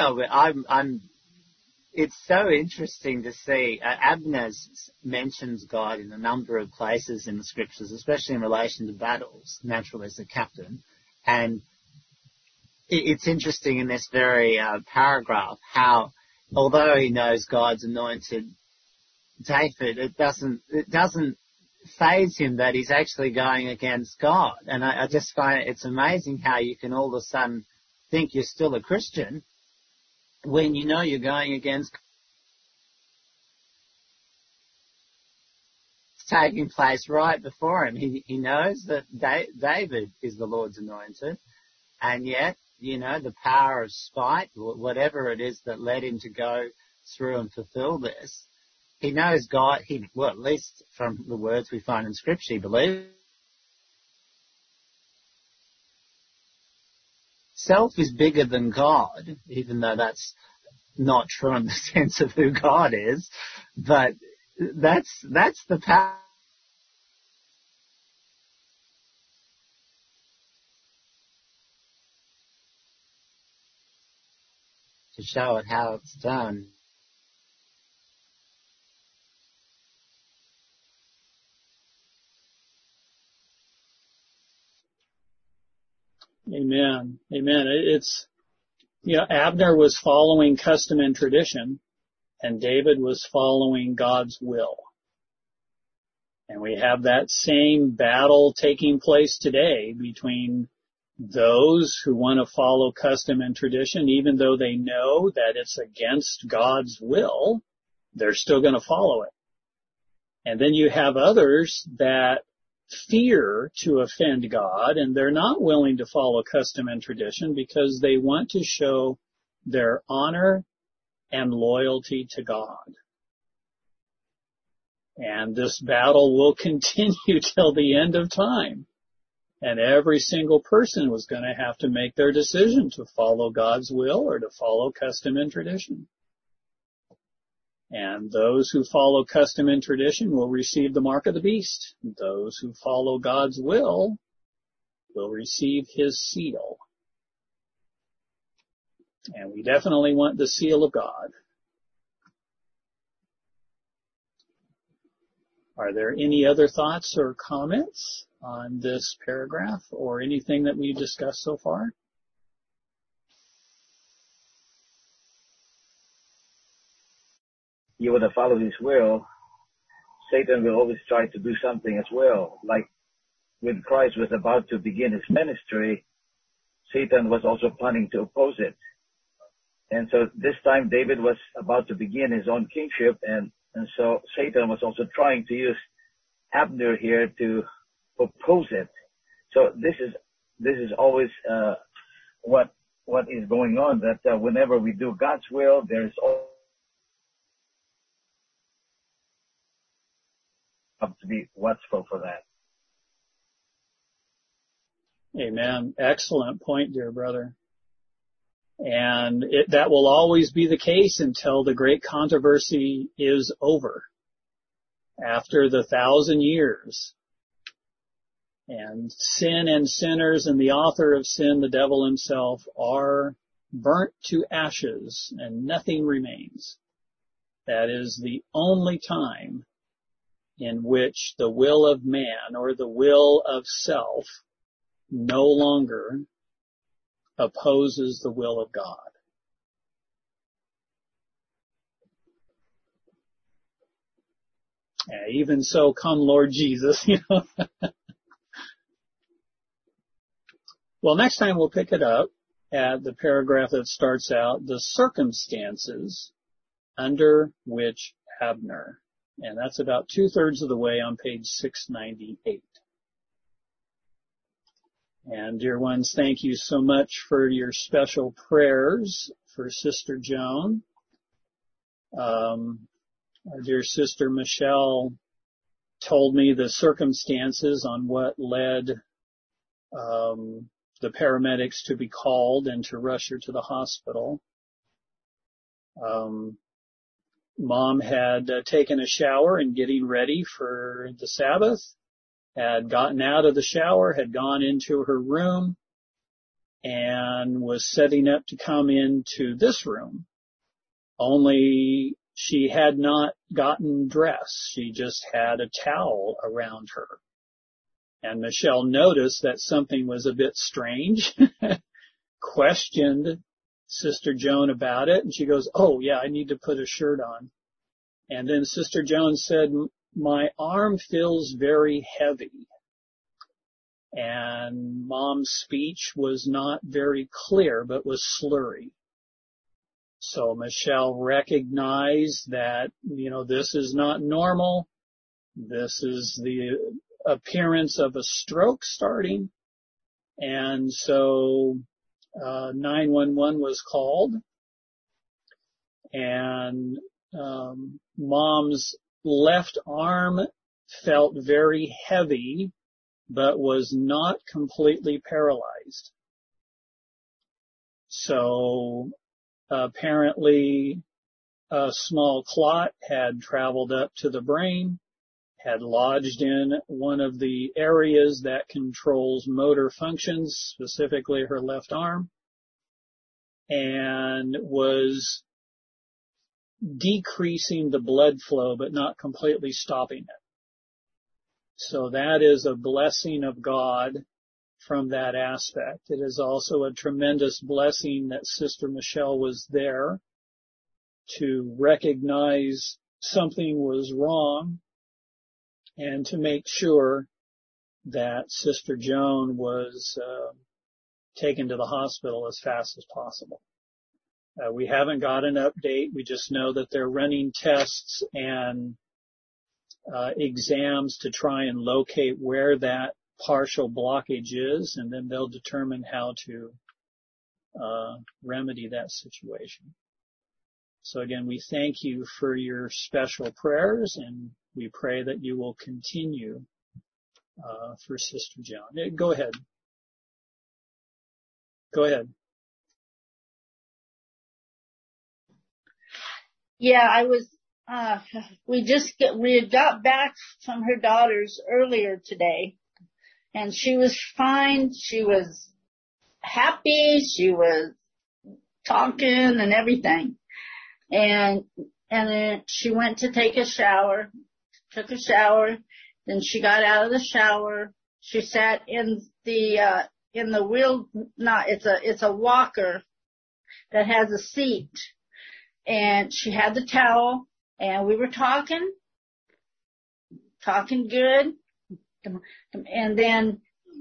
it's so interesting to see. Abner mentions God in a number of places in the scriptures, especially in relation to battles, naturally as a captain. And it's interesting in this very paragraph how, although he knows God's anointed David, it doesn't faze him that he's actually going against God. And I just find it's amazing how you can all of a sudden think you're still a Christian when you know you're going against taking place right before him. He knows that David is the Lord's anointed, and yet, you know, the power of spite, whatever it is that led him to go through and fulfill this, he knows God, at least from the words we find in Scripture, he believes. self is bigger than God, even though that's not true in the sense of who God is, but that's the power to show it how it's done. Amen. Amen. It's, Abner was following custom and tradition, and David was following God's will. And we have that same battle taking place today between those who want to follow custom and tradition, even though they know that it's against God's will, they're still going to follow it. And then you have others that fear to offend God, and they're not willing to follow custom and tradition because they want to show their honor and loyalty to God. And this battle will continue till the end of time. And every single person was going to have to make their decision to follow God's will or to follow custom and tradition. And those who follow custom and tradition will receive the mark of the beast. Those who follow God's will receive his seal. And we definitely want the seal of God. Are there any other thoughts or comments on this paragraph or anything that we've discussed so far? You want to follow his will, Satan will always try to do something as well. Like when Christ was about to begin his ministry, Satan was also planning to oppose it. And so this time David was about to begin his own kingship, and so Satan was also trying to use Abner here to oppose it. So this is always what is going on, that whenever we do God's will, there's always to be watchful for that. Amen. Excellent point, dear brother. And that will always be the case until the great controversy is over. After the 1,000 years. And sin and sinners and the author of sin, the devil himself, are burnt to ashes and nothing remains. That is the only time in which the will of man or the will of self no longer opposes the will of God. Even so, come Lord Jesus, Well, next time we'll pick it up at the paragraph that starts out, the circumstances under which Abner. And that's about 2/3 of the way on page 698. And dear ones, thank you so much for your special prayers for Sister Joan. Our dear sister Michelle told me the circumstances on what led the paramedics to be called and to rush her to the hospital. Mom had taken a shower and getting ready for the Sabbath, had gotten out of the shower, had gone into her room, and was setting up to come into this room. Only she had not gotten dressed. She just had a towel around her. And Michelle noticed that something was a bit strange, questioned Sister Joan about it, and she goes, "Oh yeah, I need to put a shirt on." And then Sister Joan said, "My arm feels very heavy." And Mom's speech was not very clear, but was slurry. So Michelle recognized that, this is not normal. This is the appearance of a stroke starting. And so 911 was called, and Mom's left arm felt very heavy, but was not completely paralyzed. So apparently a small clot had traveled up to the brain, had lodged in one of the areas that controls motor functions, specifically her left arm, and was decreasing the blood flow, but not completely stopping it. So that is a blessing of God from that aspect. It is also a tremendous blessing that Sister Michelle was there to recognize something was wrong and to make sure that Sister Joan was taken to the hospital as fast as possible. We haven't got an update. We just know that they're running tests and exams to try and locate where that partial blockage is, and then they'll determine how to remedy that situation. So again, we thank you for your special prayers, and we pray that you will continue for Sister Joan. Go ahead. Go ahead. Yeah, I was, we had got back from her daughter's earlier today, and she was fine. She was happy. She was talking and everything. And then she went to take a shower, took a shower, then she got out of the shower. She sat in the wheel, it's a walker that has a seat. And she had the towel, and we were talking good. And then,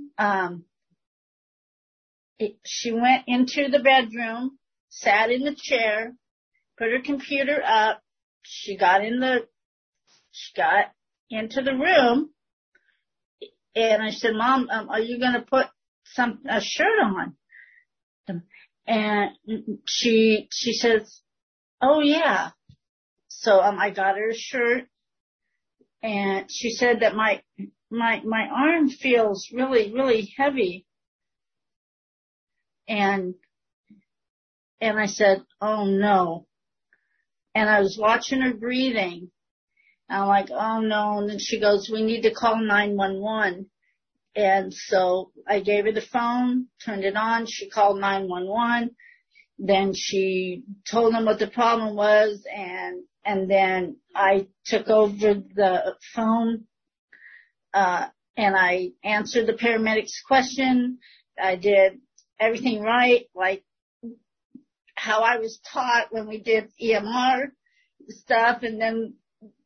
she went into the bedroom, sat in the chair, put her computer up. She got into the room, and I said, Mom, are you going to put a shirt on? And she says, oh yeah. So, I got her a shirt, and she said that my arm feels really, really heavy. And I said, oh no. And I was watching her breathing. I'm like, oh no. And then she goes, we need to call 911. And so I gave her the phone, turned it on. She called 911. Then she told them what the problem was, and then I took over the phone, and I answered the paramedic's question. I did everything right, like how I was taught when we did EMR stuff, and then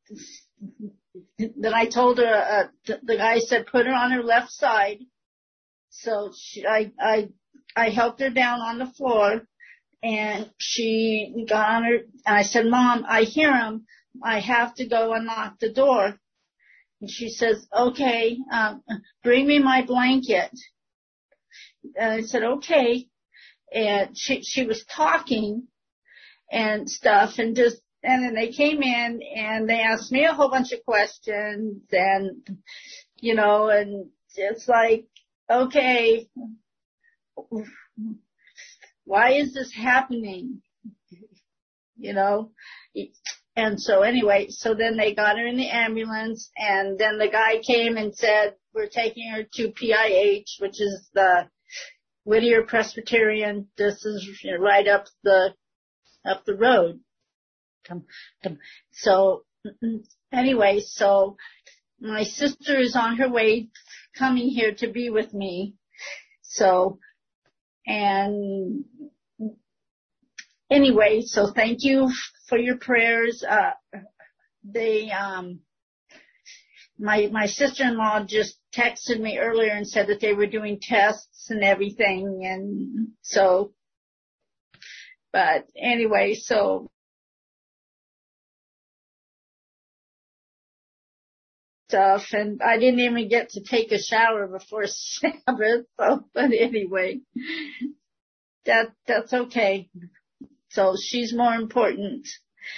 I told her, the guy said, put her on her left side. So I helped her down on the floor. And she got on her, and I said, Mom, I hear him. I have to go unlock the door. And she says, okay, bring me my blanket. And I said, okay. And she was talking and stuff, and then they came in and they asked me a whole bunch of questions, and, and it's like, okay, why is this happening? And so anyway, so then they got her in the ambulance, and then the guy came and said, we're taking her to PIH, which is the Whittier Presbyterian. This is right up the road. So anyway, so my sister is on her way coming here to be with me. So, and anyway, so thank you for your prayers. My sister-in-law just texted me earlier and said that they were doing tests and everything, and so, but anyway, so stuff, and I didn't even get to take a shower before Sabbath, so, but anyway, that's okay. So she's more important.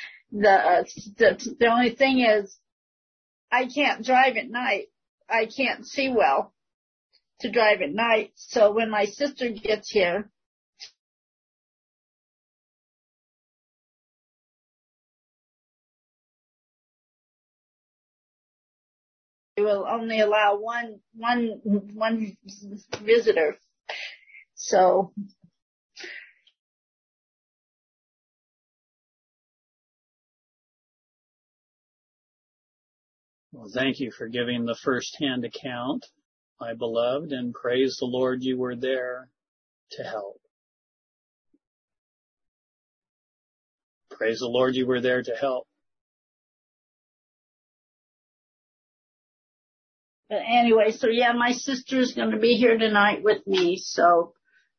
The only thing is, I can't drive at night. I can't see well to drive at night. So when my sister gets here, will only allow one visitor. So. Well, thank you for giving the first-hand account, my beloved, and praise the Lord you were there to help. Praise the Lord you were there to help. But anyway, so yeah, my sister's going to be here tonight with me, so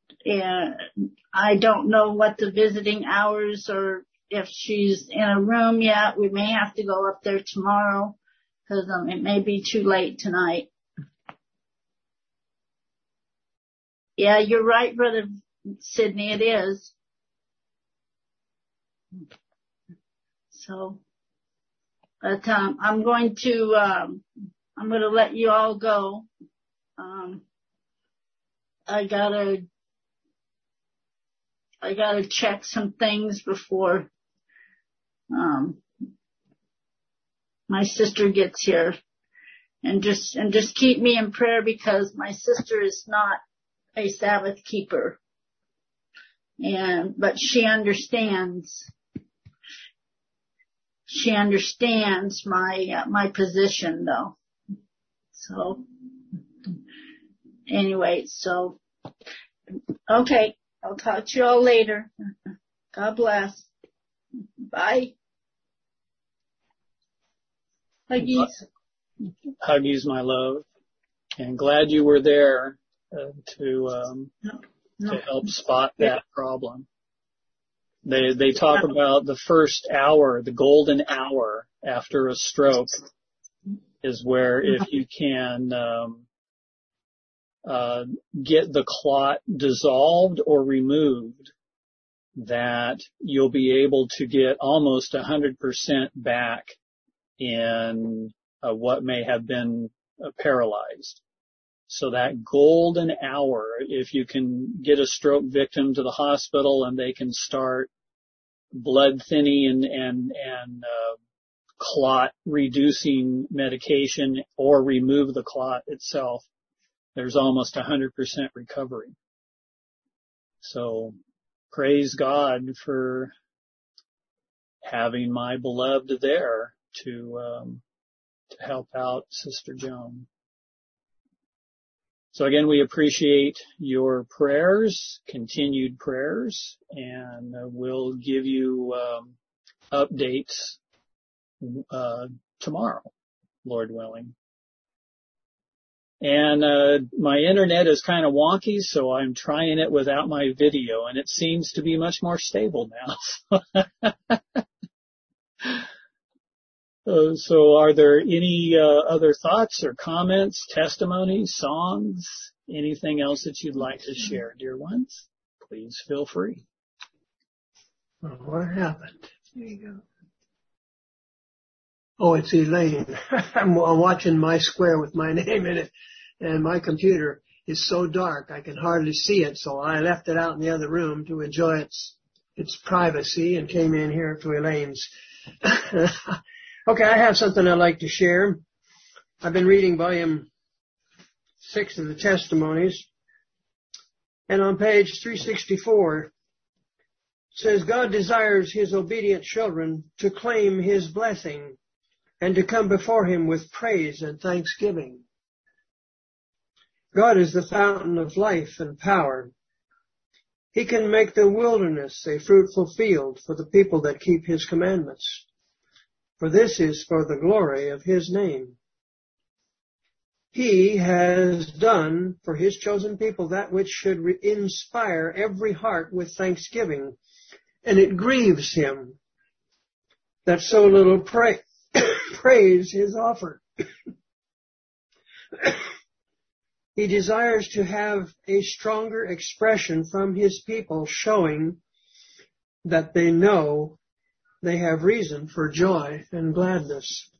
I don't know what the visiting hours or if she's in a room yet. We may have to go up there tomorrow because it may be too late tonight. Yeah, you're right, Brother Sidney, it is. So, but I'm going to let you all go. I gotta check some things before my sister gets here, and just keep me in prayer because my sister is not a Sabbath keeper, but she understands. She understands my position though. So anyway, okay, I'll talk to you all later. God bless. Bye. Huggies. Huggies, my love. And glad you were there to help spot that problem. They talk about the first hour, the golden hour after a stroke is where if you can get the clot dissolved or removed, that you'll be able to get almost 100% back in what may have been paralyzed. So that golden hour, if you can get a stroke victim to the hospital and they can start blood thinning and clot reducing medication or remove the clot itself, there's almost 100% recovery. So praise God for having my beloved there to help out Sister Joan. So again, we appreciate your prayers, continued prayers, and we'll give you updates tomorrow, Lord willing. And my internet is kind of wonky, so I'm trying it without my video, and it seems to be much more stable now. So are there any other thoughts or comments, testimonies, songs, anything else that you'd like to share, dear ones? Please feel free. Well, what happened? There you go. Oh, it's Elaine. I'm watching my square with my name in it, and my computer is so dark I can hardly see it, so I left it out in the other room to enjoy its privacy and came in here to Elaine's. Okay, I have something I'd like to share. I've been reading volume 6 of the Testimonies, and on page 364, it says, God desires His obedient children to claim His blessing and to come before Him with praise and thanksgiving. God is the fountain of life and power. He can make the wilderness a fruitful field for the people that keep His commandments. For this is for the glory of His name. He has done for His chosen people that which should inspire every heart with thanksgiving, and it grieves Him that so little praise is offered. He desires to have a stronger expression from His people, showing that they know they have reason for joy and gladness.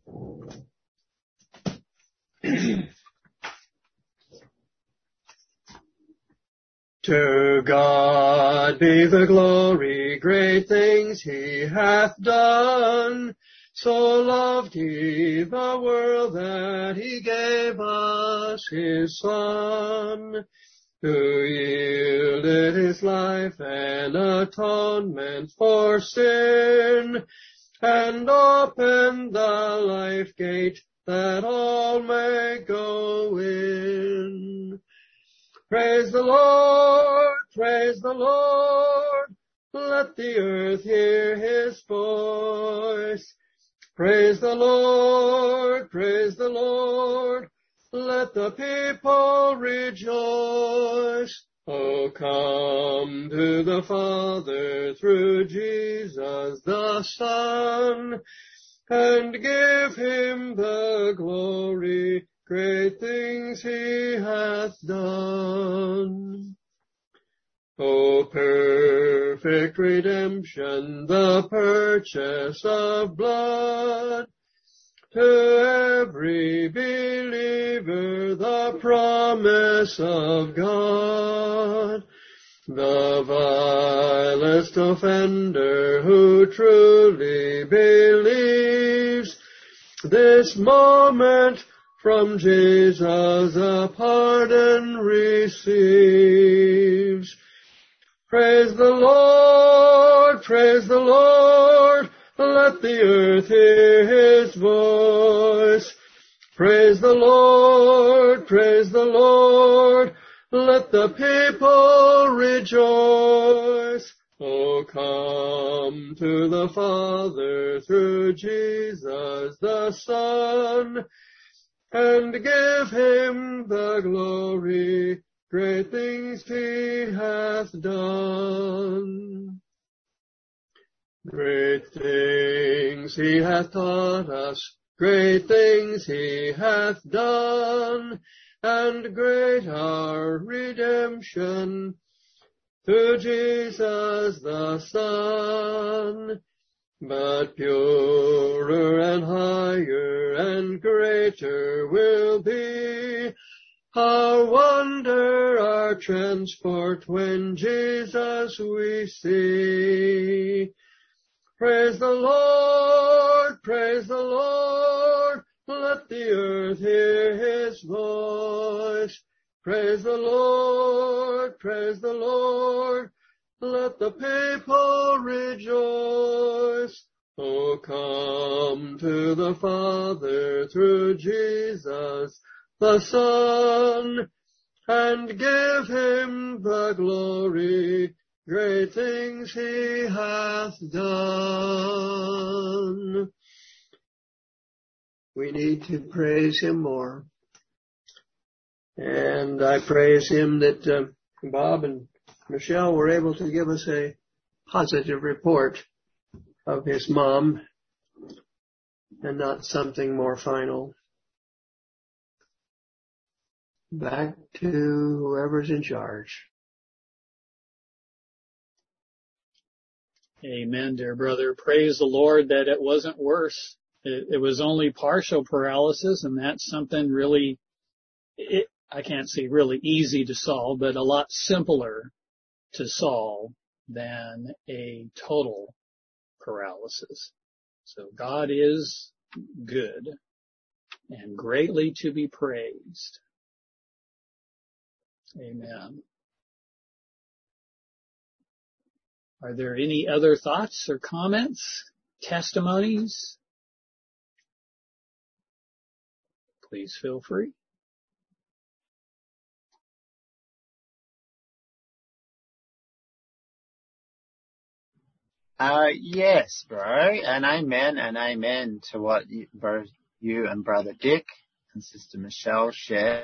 To God be the glory, great things He hath done. So loved he the world that he gave us his Son, who yielded his life an atonement for sin, and opened the life gate that all may go in. Praise the Lord, praise the Lord, let the earth hear his voice. Praise the Lord, let the people rejoice. Oh, come to the Father through Jesus the Son, and give him the glory, great things he hath done. O perfect redemption, the purchase of blood, to every believer the promise of God. The vilest offender who truly believes, this moment from Jesus a pardon receives. Praise the Lord, let the earth hear his voice. Praise the Lord, let the people rejoice. Oh, come to the Father through Jesus the Son, and give him the glory, great things he hath done. Great things he hath taught us, great things he hath done, and great our redemption through Jesus the Son. But purer and higher and greater will be our wonder, our transport when Jesus we see. Praise the Lord, let the earth hear his voice. Praise the Lord, let the people rejoice. Oh, come to the Father through Jesus the Son, and give him the glory, great things he hath done. We need to praise him more. And I praise him that Bob and Michelle were able to give us a positive report of his mom and not something more final. Back to whoever's in charge. Amen, dear brother. Praise the Lord that it wasn't worse. It was only partial paralysis, and that's something really, I can't say really easy to solve, but a lot simpler to solve than a total paralysis. So God is good and greatly to be praised. Amen. Are there any other thoughts or comments, testimonies? Please feel free. Yes, bro, and amen to what both you and Brother Dick and Sister Michelle shared.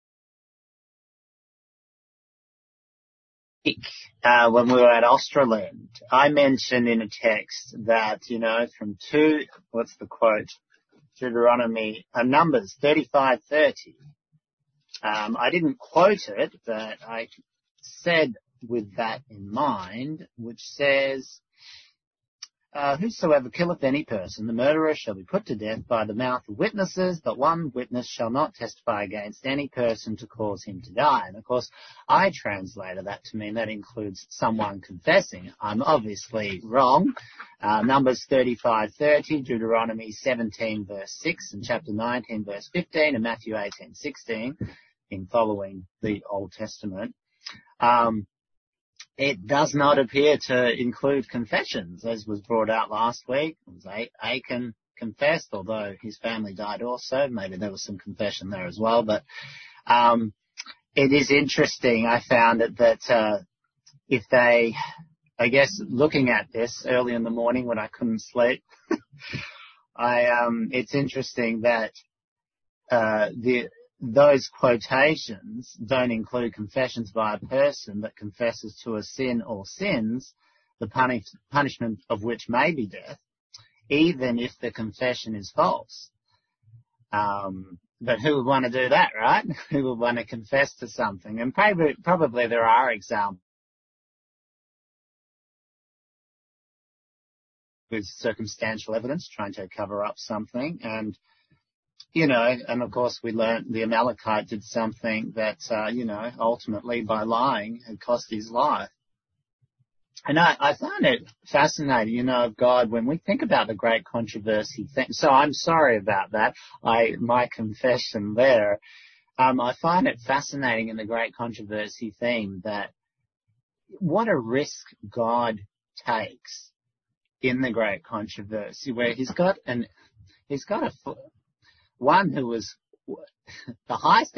When we were at Australand, I mentioned in a text that, from what's the quote? Deuteronomy, Numbers 35:30. I didn't quote it, but I said with that in mind, which says, Whosoever killeth any person, the murderer shall be put to death by the mouth of witnesses, but one witness shall not testify against any person to cause him to die. And of course, I translated that to mean that includes someone confessing. I'm obviously wrong. Numbers 35:30, Deuteronomy 17 verse 6, and chapter 19 verse 15, and Matthew 18:16, in following the Old Testament. It does not appear to include confessions, as was brought out last week. It was Achan confessed, although his family died also. Maybe there was some confession there as well. But it is interesting, I found it, that if they, I guess, looking at this early in the morning when I couldn't sleep, it's interesting that those quotations don't include confessions by a person that confesses to a sin or sins, the punishment of which may be death, even if the confession is false. But who would want to do that, right? Who would want to confess to something? And probably there are examples with circumstantial evidence trying to cover up something. And and of course we learned the Amalekite did something that, ultimately by lying had cost his life. And I find it fascinating, of God, when we think about the great controversy thing. So I'm sorry about that. My confession there. I find it fascinating in the great controversy theme that what a risk God takes in the great controversy, where he's got one who was the highest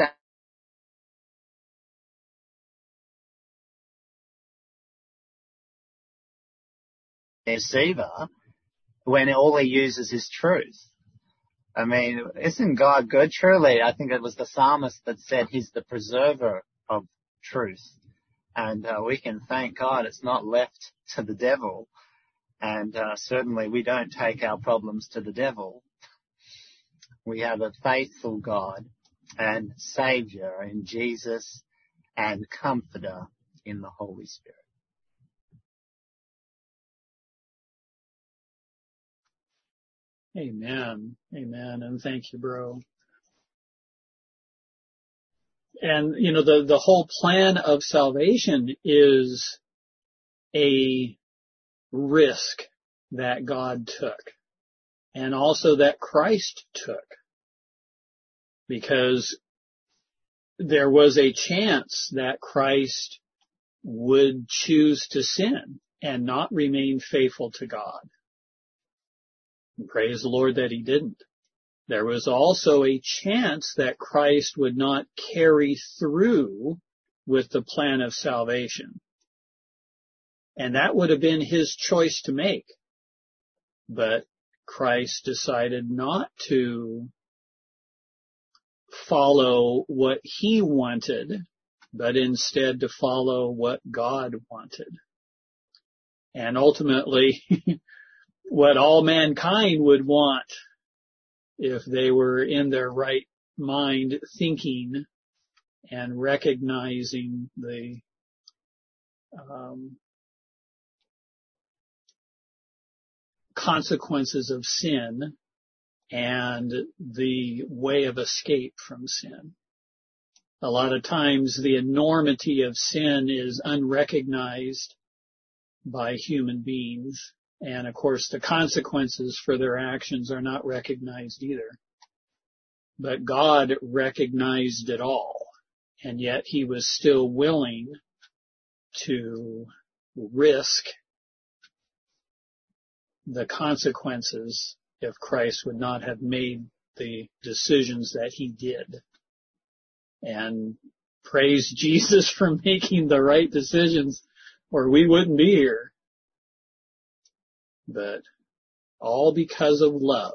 deceiver when all he uses is truth. I mean, isn't God good? Truly, I think it was the psalmist that said he's the preserver of truth. And we can thank God it's not left to the devil. And certainly we don't take our problems to the devil. We have a faithful God and Saviour in Jesus and Comforter in the Holy Spirit. Amen. Amen. And thank you, bro. And, the whole plan of salvation is a risk that God took. And also that Christ took, because there was a chance that Christ would choose to sin and not remain faithful to God. And praise the Lord that he didn't. There was also a chance that Christ would not carry through with the plan of salvation. And that would have been his choice to make. But Christ decided not to follow what he wanted, but instead to follow what God wanted. And ultimately, what all mankind would want if they were in their right mind, thinking and recognizing the consequences of sin and the way of escape from sin. A lot of times the enormity of sin is unrecognized by human beings, and of course the consequences for their actions are not recognized either. But God recognized it all, and yet he was still willing to risk the consequences if Christ would not have made the decisions that he did. And praise Jesus for making the right decisions, or we wouldn't be here. But all because of love.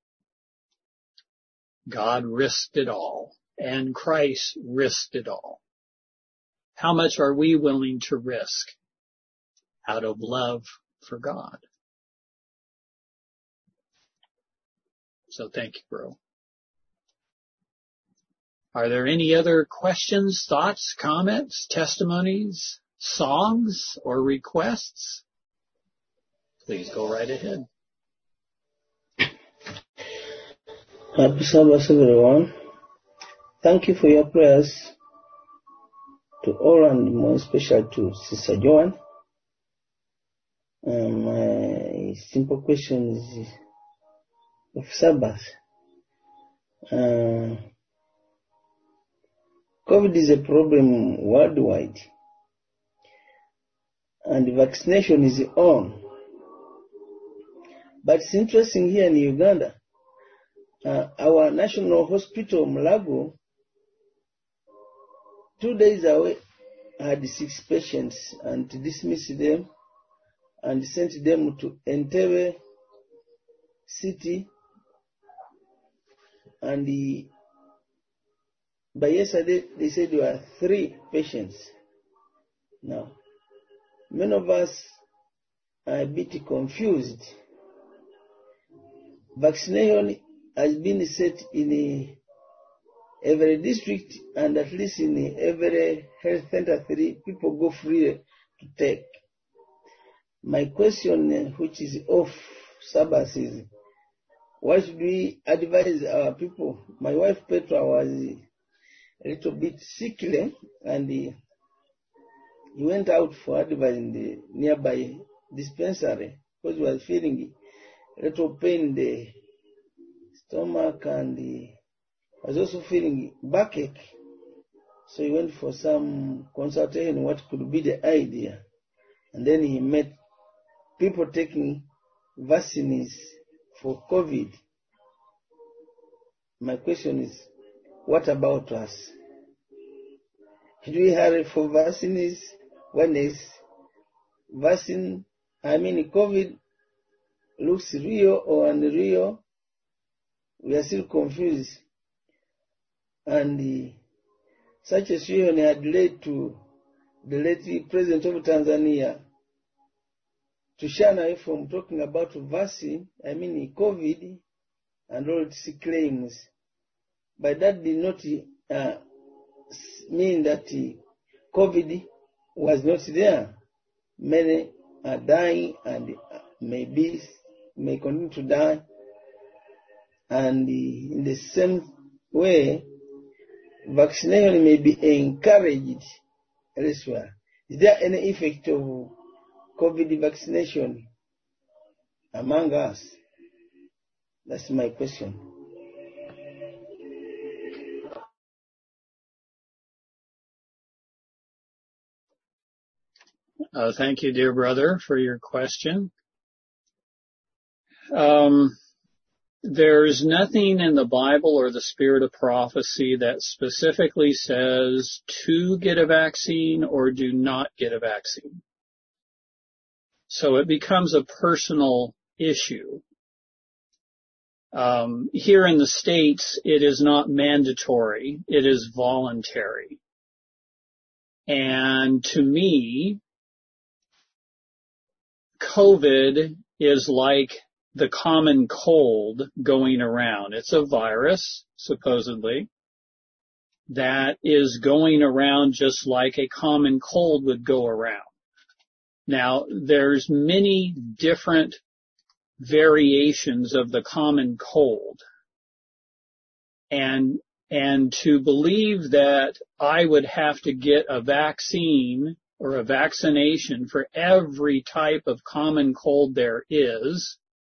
God risked it all, and Christ risked it all. How much are we willing to risk out of love for God? So thank you, bro. Are there any other questions, thoughts, comments, testimonies, songs, or requests? Please go right ahead. Happy Sabbath, everyone. Thank you for your prayers to all, and more especially to Sister Joan. My simple question is of Sabbath. COVID is a problem worldwide, and vaccination is on. But it's interesting here in Uganda, our national hospital, Mulago, 2 days away, had 6 patients and dismissed them and sent them to Entebbe city. And by yesterday, they said there were 3 patients. Now, many of us are a bit confused. Vaccination has been set in every district, and at least in every health center, 3 people go free to take. My question, which is off Sabbath, is what should we advise our people? My wife Petra was a little bit sickly, and he went out for advice in the nearby dispensary because he was feeling a little pain in the stomach, and he was also feeling backache. So he went for some consultation what could be the idea. And then he met people taking vaccines for COVID. My question is, what about us? Should we hurry for vaccines when is vaccine, COVID looks real or unreal? We are still confused. And such a situation had led to the late President of Tanzania to shy away from talking about vaccine, COVID, and all its claims. But that did not mean that COVID was not there. Many are dying and may continue to die. And in the same way, vaccination may be encouraged elsewhere. Is there any effect of COVID vaccination among us? That's my question. Thank you, dear brother, for your question. There's nothing in the Bible or the spirit of prophecy that specifically says to get a vaccine or do not get a vaccine. So it becomes a personal issue. Here in the States, it is not mandatory. It is voluntary. And to me, COVID is like the common cold going around. It's a virus, supposedly, that is going around just like a common cold would go around. Now, there's many different variations of the common cold. And to believe that I would have to get a vaccine or a vaccination for every type of common cold there is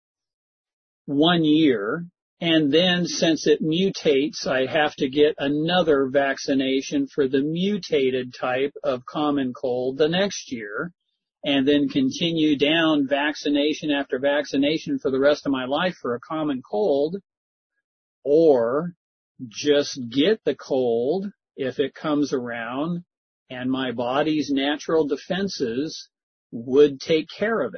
1 year, and then since it mutates, I have to get another vaccination for the mutated type of common cold the next year, and then continue down vaccination after vaccination for the rest of my life for a common cold, or just get the cold if it comes around and my body's natural defenses would take care of it.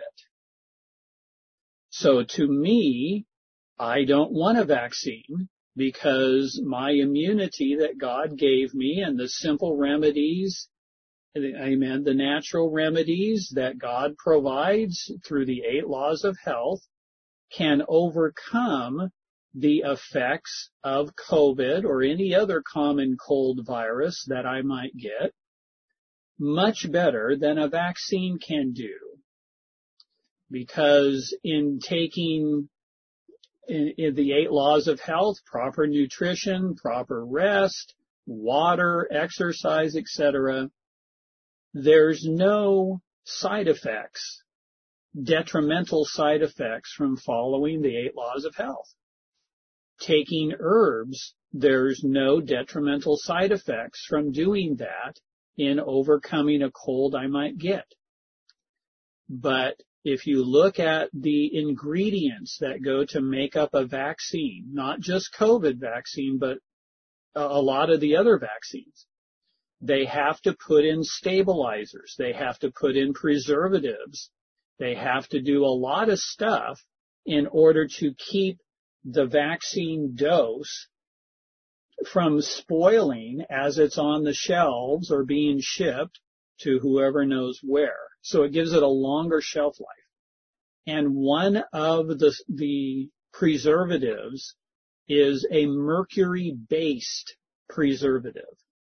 So to me, I don't want a vaccine because my immunity that God gave me and the simple remedies, the natural remedies that God provides through the 8 laws of health can overcome the effects of COVID or any other common cold virus that I might get much better than a vaccine can do. because in taking in the 8 laws of health, proper nutrition, proper rest, water, exercise, etc., there's no side effects, detrimental side effects from following the 8 laws of health. Taking herbs, there's no detrimental side effects from doing that in overcoming a cold I might get. But if you look at the ingredients that go to make up a vaccine, not just COVID vaccine, but a lot of the other vaccines, they have to put in stabilizers. They have to put in preservatives. They have to do a lot of stuff in order to keep the vaccine dose from spoiling as it's on the shelves or being shipped to whoever knows where. So it gives it a longer shelf life. And one of the preservatives is a mercury-based preservative.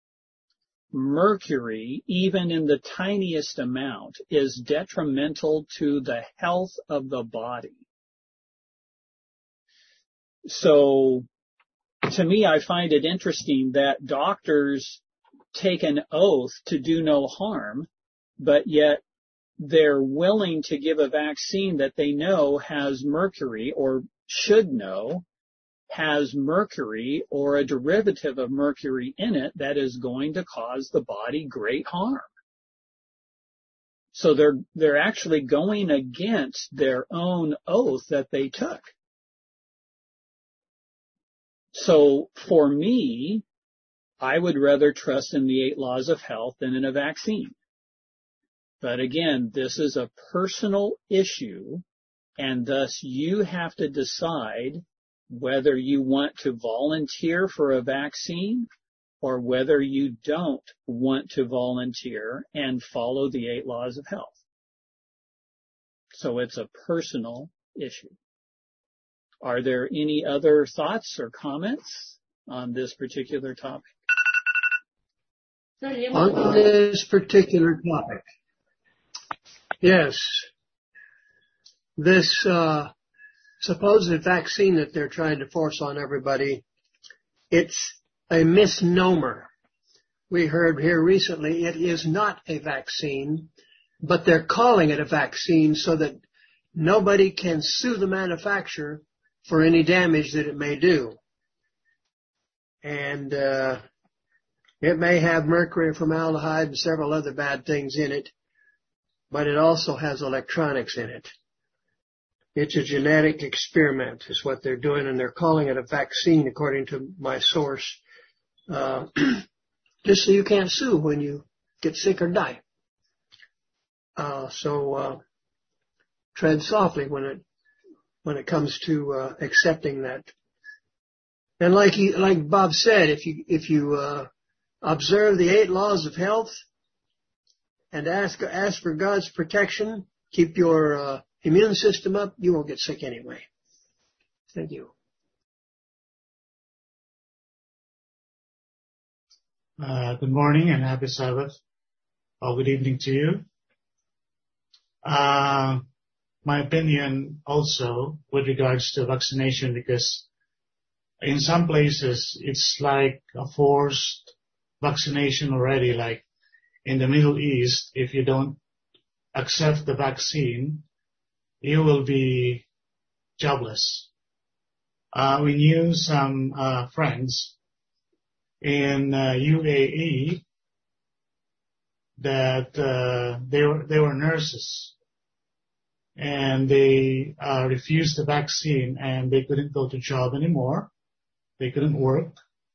Mercury, even in the tiniest amount, is detrimental to the health of the body. So, to me, I find it interesting that doctors take an oath to do no harm, but yet they're willing to give a vaccine that they know has mercury, or should know has mercury or a derivative of mercury in it that is going to cause the body great harm. So they're actually going against their own oath that they took. So for me, I would rather trust in the 8 laws of health than in a vaccine. But again, this is a personal issue, and thus you have to decide whether you want to volunteer for a vaccine or whether you don't want to volunteer and follow the 8 laws of health. So it's a personal issue. Are there any other thoughts or comments on this particular topic? On this particular topic, yes, this supposed vaccine that they're trying to force on everybody, it's a misnomer. We heard here recently it is not a vaccine, but they're calling it a vaccine so that nobody can sue the manufacturer for any damage that it may do. And it may have mercury, formaldehyde, and several other bad things in it, but it also has electronics in it. It's a genetic experiment is what they're doing, and they're calling it a vaccine according to my source, just so you can't sue when you get sick or die. So tread softly when it comes to accepting that. And like Bob said, if you observe the 8 laws of health and ask for God's protection, keep your immune system up, you won't get sick anyway. Thank you. Good morning and happy Sabbath. Or good evening to you. My opinion also with regards to vaccination, because in some places it's like a forced vaccination already, like in the Middle East. If you don't accept the vaccine, you will be jobless. We knew some friends in UAE that they were nurses, and they refused the vaccine, and they couldn't go to job anymore. They couldn't work.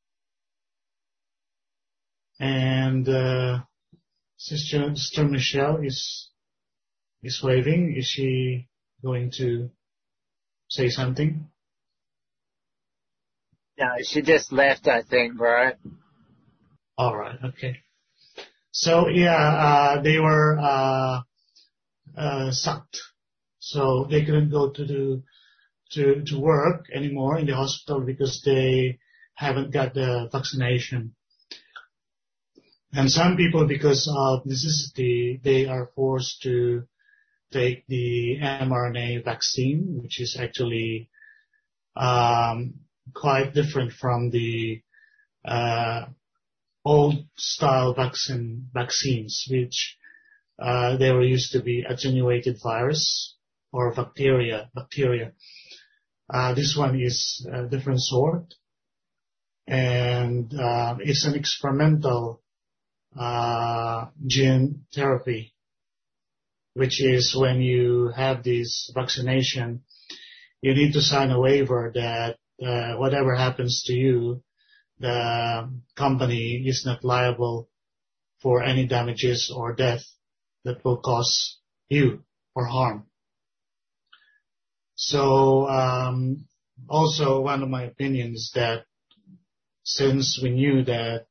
And Sister Michelle is waving. Is she going to say something? No, she just left, I think, bro. All right, okay. So yeah, they were sucked, so they couldn't go to work anymore in the hospital because they haven't got the vaccination. And some people, because of necessity, they are forced to take the mRNA vaccine, which is actually quite different from the old-style vaccines, which they were used to be attenuated virus or bacteria. This one is a different sort, and it's an experimental gene therapy, which is when you have this vaccination, you need to sign a waiver that whatever happens to you, the company is not liable for any damages or death that will cause you or harm. So also one of my opinions is that since we knew that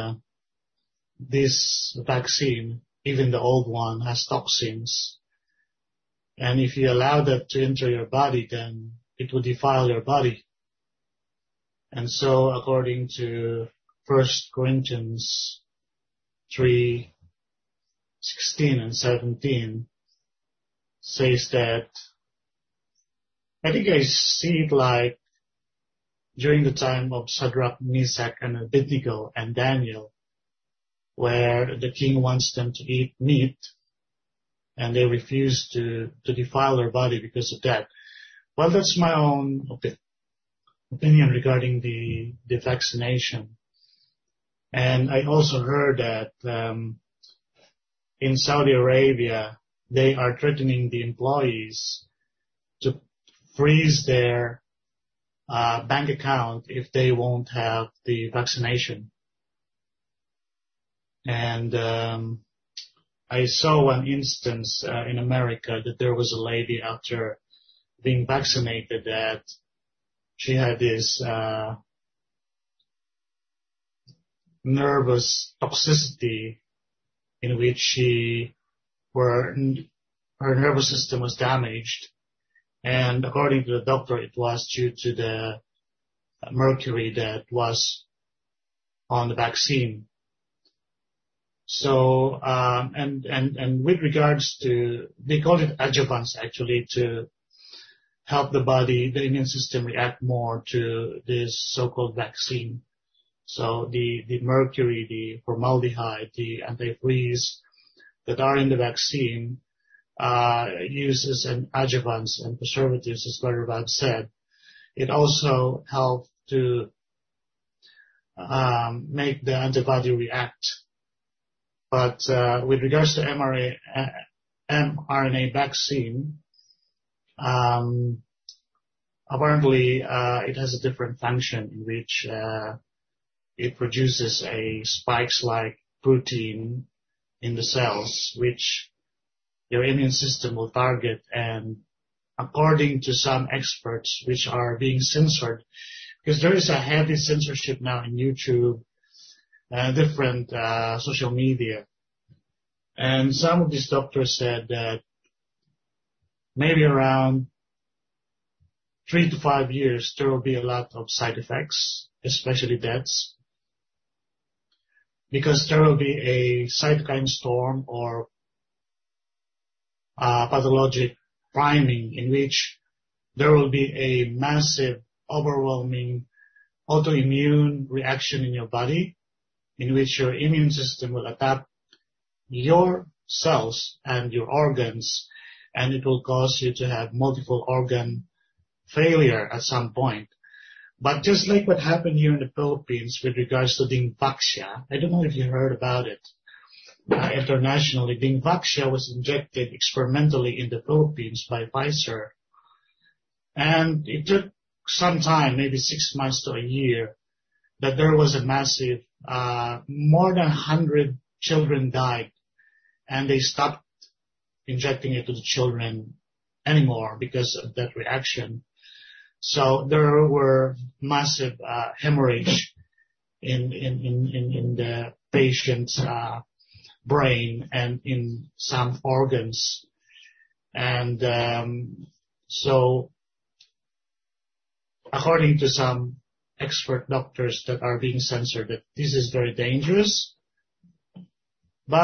this vaccine, even the old one, has toxins, and if you allow that to enter your body, then it will defile your body. And so according to 1 Corinthians 3:16 and 17 says that, I think I see it like during the time of Shadrach, Meshach, and Abednego and Daniel, where the king wants them to eat meat and they refuse to defile their body because of that. Well, that's my own opinion regarding the vaccination. And I also heard that in Saudi Arabia, they are threatening the employees to freeze their bank account if they won't have the vaccination. And I saw one instance in America that there was a lady after being vaccinated that she had this nervous toxicity in which her nervous system was damaged. And according to the doctor, it was due to the mercury that was on the vaccine. So, and with regards to, they call it adjuvants actually, to help the body, the immune system react more to this so-called vaccine. So the mercury, the formaldehyde, the antifreeze that are in the vaccine, used as an adjuvants and preservatives, as Brother Bob said. It also helped to make the antibody react. But with regards to mRNA vaccine, apparently it has a different function in which it produces a spikes-like protein in the cells, which your immune system will target. And according to some experts, which are being censored, because there is a heavy censorship now in YouTube, different social media. And some of these doctors said that maybe around 3 to 5 years, there will be a lot of side effects, especially deaths, because there will be a cytokine storm or pathologic priming in which there will be a massive, overwhelming autoimmune reaction in your body, in which your immune system will attack your cells and your organs, and it will cause you to have multiple organ failure at some point. But just like what happened here in the Philippines with regards to Dingvaxia, I don't know if you heard about it. Internationally, Dingvaxia was injected experimentally in the Philippines by Pfizer. And it took some time, maybe 6 months to a year, that there was a massive, more than 100 children died, and they stopped injecting it to the children anymore because of that reaction. So there were massive hemorrhage in the patient's brain and in some organs. And so according to some expert doctors that are being censored, that this is very dangerous. But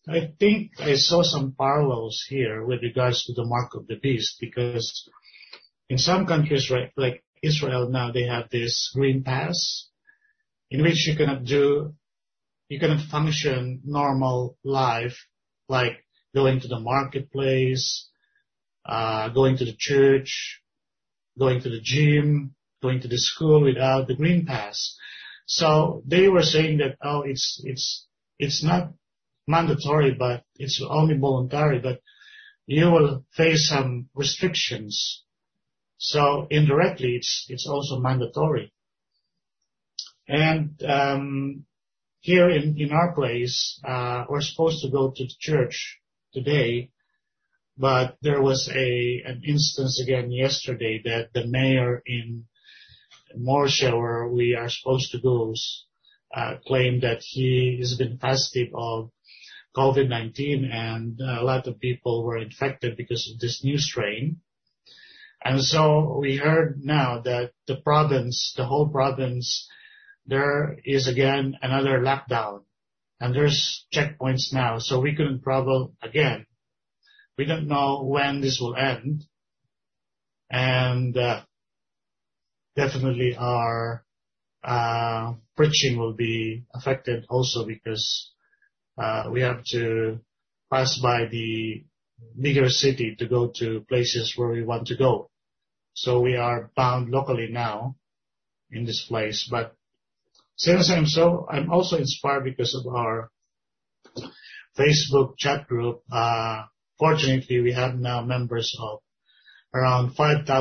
I think I saw some parallels here with regards to the mark of the beast, because in some countries, right, like Israel now, they have this green pass in which you cannot function normal life, like going to the marketplace, going to the church, going to the gym, going to the school without the green pass. So they were saying that, it's not mandatory, but it's only voluntary, but you will face some restrictions. So indirectly, it's also mandatory. And here in our place, we're supposed to go to the church today, but there was an instance again yesterday that the mayor in Morsha, where we are supposed to go, claimed that he has been positive of COVID-19, and a lot of people were infected because of this new strain. And so we heard now that the whole province, there is again another lockdown, and there's checkpoints now, so we couldn't travel again. We don't know when this will end, and definitely our preaching will be affected also, because we have to pass by the bigger city to go to places where we want to go. So we are bound locally now in this place. But since I'm also inspired because of our Facebook chat group. Fortunately, we have now members of around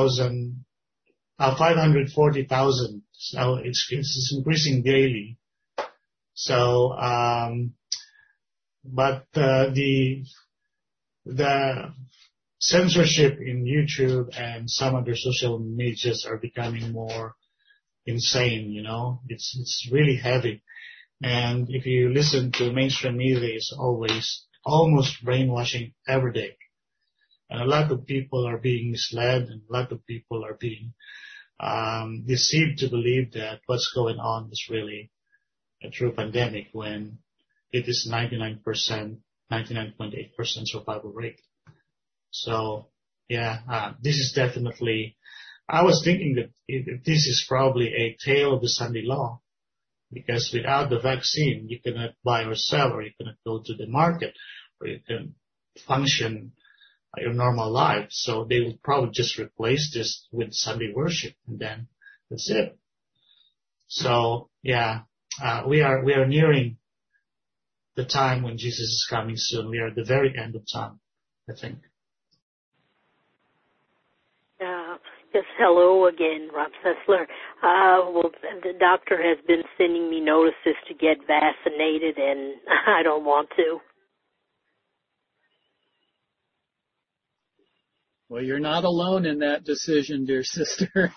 540,000. So it's increasing daily. So, but the censorship in YouTube and some other social medias are becoming more insane, It's really heavy. And if you listen to mainstream media, it's almost brainwashing every day. And a lot of people are being misled, and a lot of people are being deceived to believe that what's going on is really a true pandemic, when it is 99.8% survival rate. So, this is definitely, I was thinking that this is probably a tale of the Sunday law, because without the vaccine, you cannot buy or sell, or you cannot go to the market, or you can function your normal life. So they will probably just replace this with Sunday worship, and then that's it. So, we are nearing the time when Jesus is coming soon. We are at the very end of time, I think. Yes, hello again, Rob Sessler. The doctor has been sending me notices to get vaccinated, and I don't want to. Well, you're not alone in that decision, dear sister.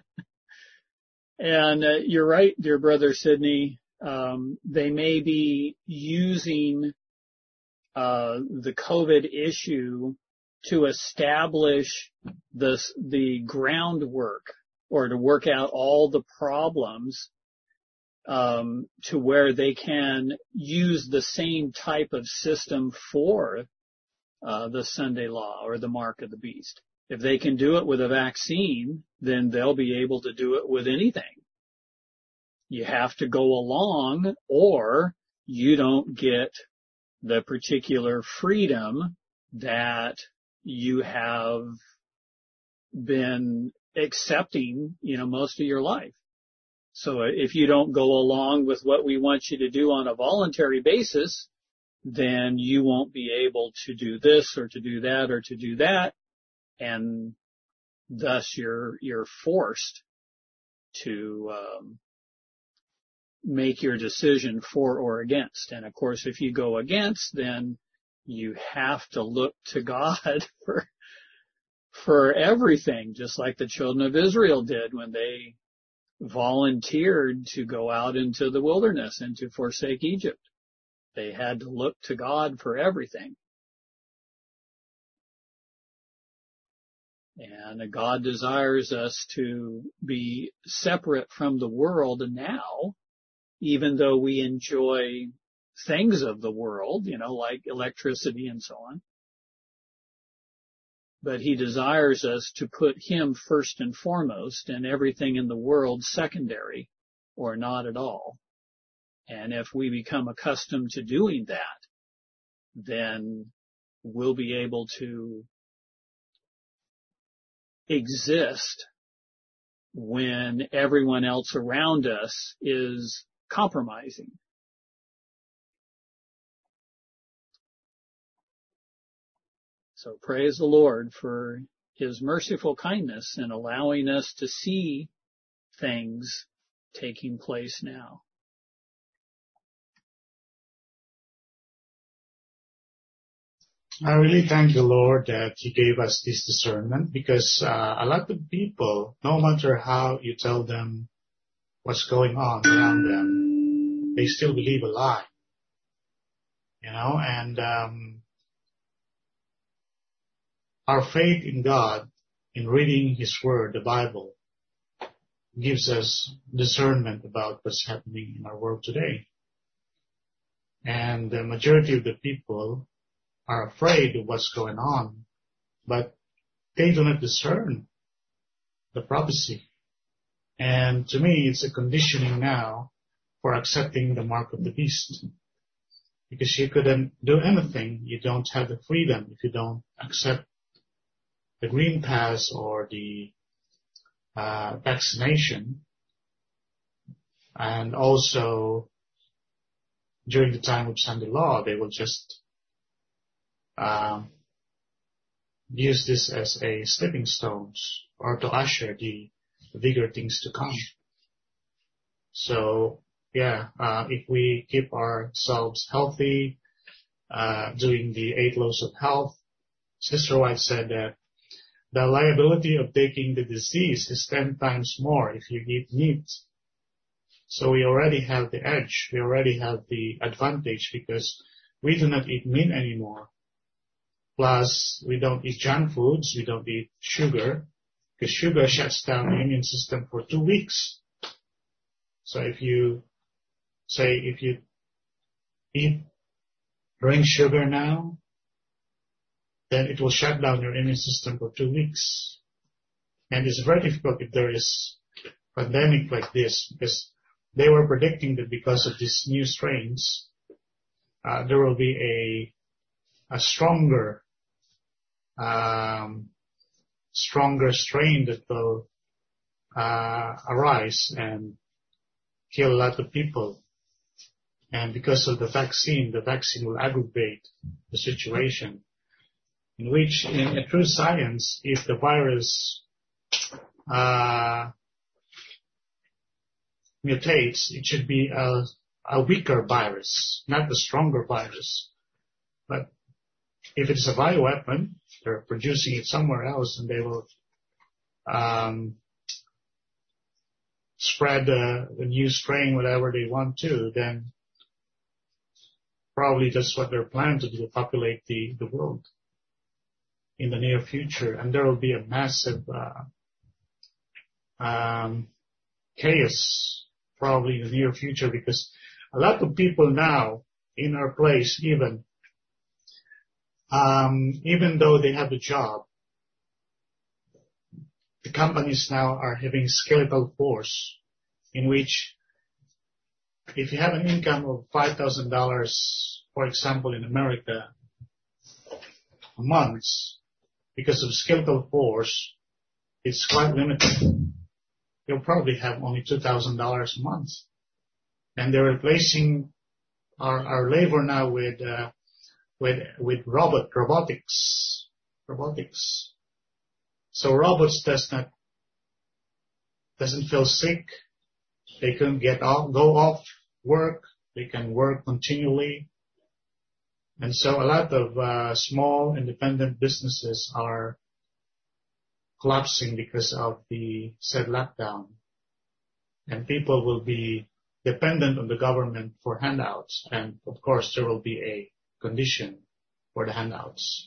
And you're right, dear brother Sidney. They may be using the COVID issue to establish the groundwork, or to work out all the problems, to where they can use the same type of system for the Sunday law or the mark of the beast. If they can do it with a vaccine, then they'll be able to do it with anything. You have to go along, or you don't get the particular freedom that you have been accepting, most of your life. So if you don't go along with what we want you to do on a voluntary basis, then you won't be able to do this or to do that or to do that. And thus you're forced to make your decision for or against. And of course, if you go against, then you have to look to God for everything, just like the children of Israel did when they volunteered to go out into the wilderness and to forsake Egypt. They had to look to God for everything. And God desires us to be separate from the world now, even though we enjoy things of the world, like electricity and so on. But he desires us to put him first and foremost and everything in the world secondary or not at all. And if we become accustomed to doing that, then we'll be able to exist when everyone else around us is compromising. So praise the Lord for his merciful kindness in allowing us to see things taking place now. I really thank the Lord that he gave us this discernment, because a lot of people, no matter how you tell them what's going on around them, they still believe a lie. And our faith in God, in reading his word, the Bible, gives us discernment about what's happening in our world today. And the majority of the people are afraid of what's going on, but they do not discern the prophecy. And to me, it's a conditioning now for accepting the mark of the beast. Because you couldn't do anything, you don't have the freedom if you don't accept the green pass or the vaccination. And also, during the time of Sunday law, they will just use this as a stepping stones or to usher the bigger things to come. So, if we keep ourselves healthy, doing the 8 laws of health, Sister White said that the liability of taking the disease is 10 times more if you eat meat. So we already have the edge. We already have the advantage because we do not eat meat anymore. Plus, we don't eat junk foods. We don't eat sugar because sugar shuts down the immune system for 2 weeks. So if you drink sugar now, then it will shut down your immune system for 2 weeks. And it's very difficult if there is a pandemic like this, because they were predicting that because of these new strains, there will be a stronger strain that will arise and kill a lot of people. And because of the vaccine will aggravate the situation. In which, in a true science, if the virus mutates, it should be a weaker virus, not a stronger virus. But if it's a bioweapon, they're producing it somewhere else, and they will spread the new strain whatever they want to, then probably that's what they're planning to do, populate the world in the near future. And there will be a massive chaos probably in the near future, because a lot of people now in our place, even though they have a job, the companies now are having skeletal force, in which if you have an income of $5,000, for example, in America, a month, because of skeletal force, it's quite limited. You'll probably have only $2,000 a month. And they're replacing our labor now with robotics. So robots doesn't feel sick. They can go off work. They can work continually. And so a lot of small independent businesses are collapsing because of the said lockdown. And people will be dependent on the government for handouts. And of course, there will be a condition for the handouts.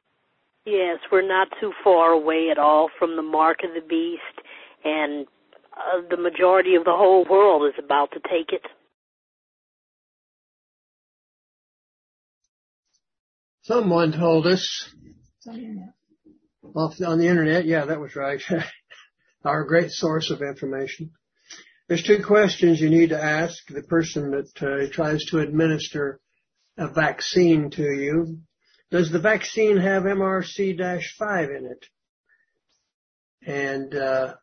Yes, we're not too far away at all from the mark of the beast. And the majority of the whole world is about to take it. Someone told us on the internet, yeah, that was right, our great source of information. There's two questions you need to ask the person that tries to administer a vaccine to you. Does the vaccine have MRC-5 in it? And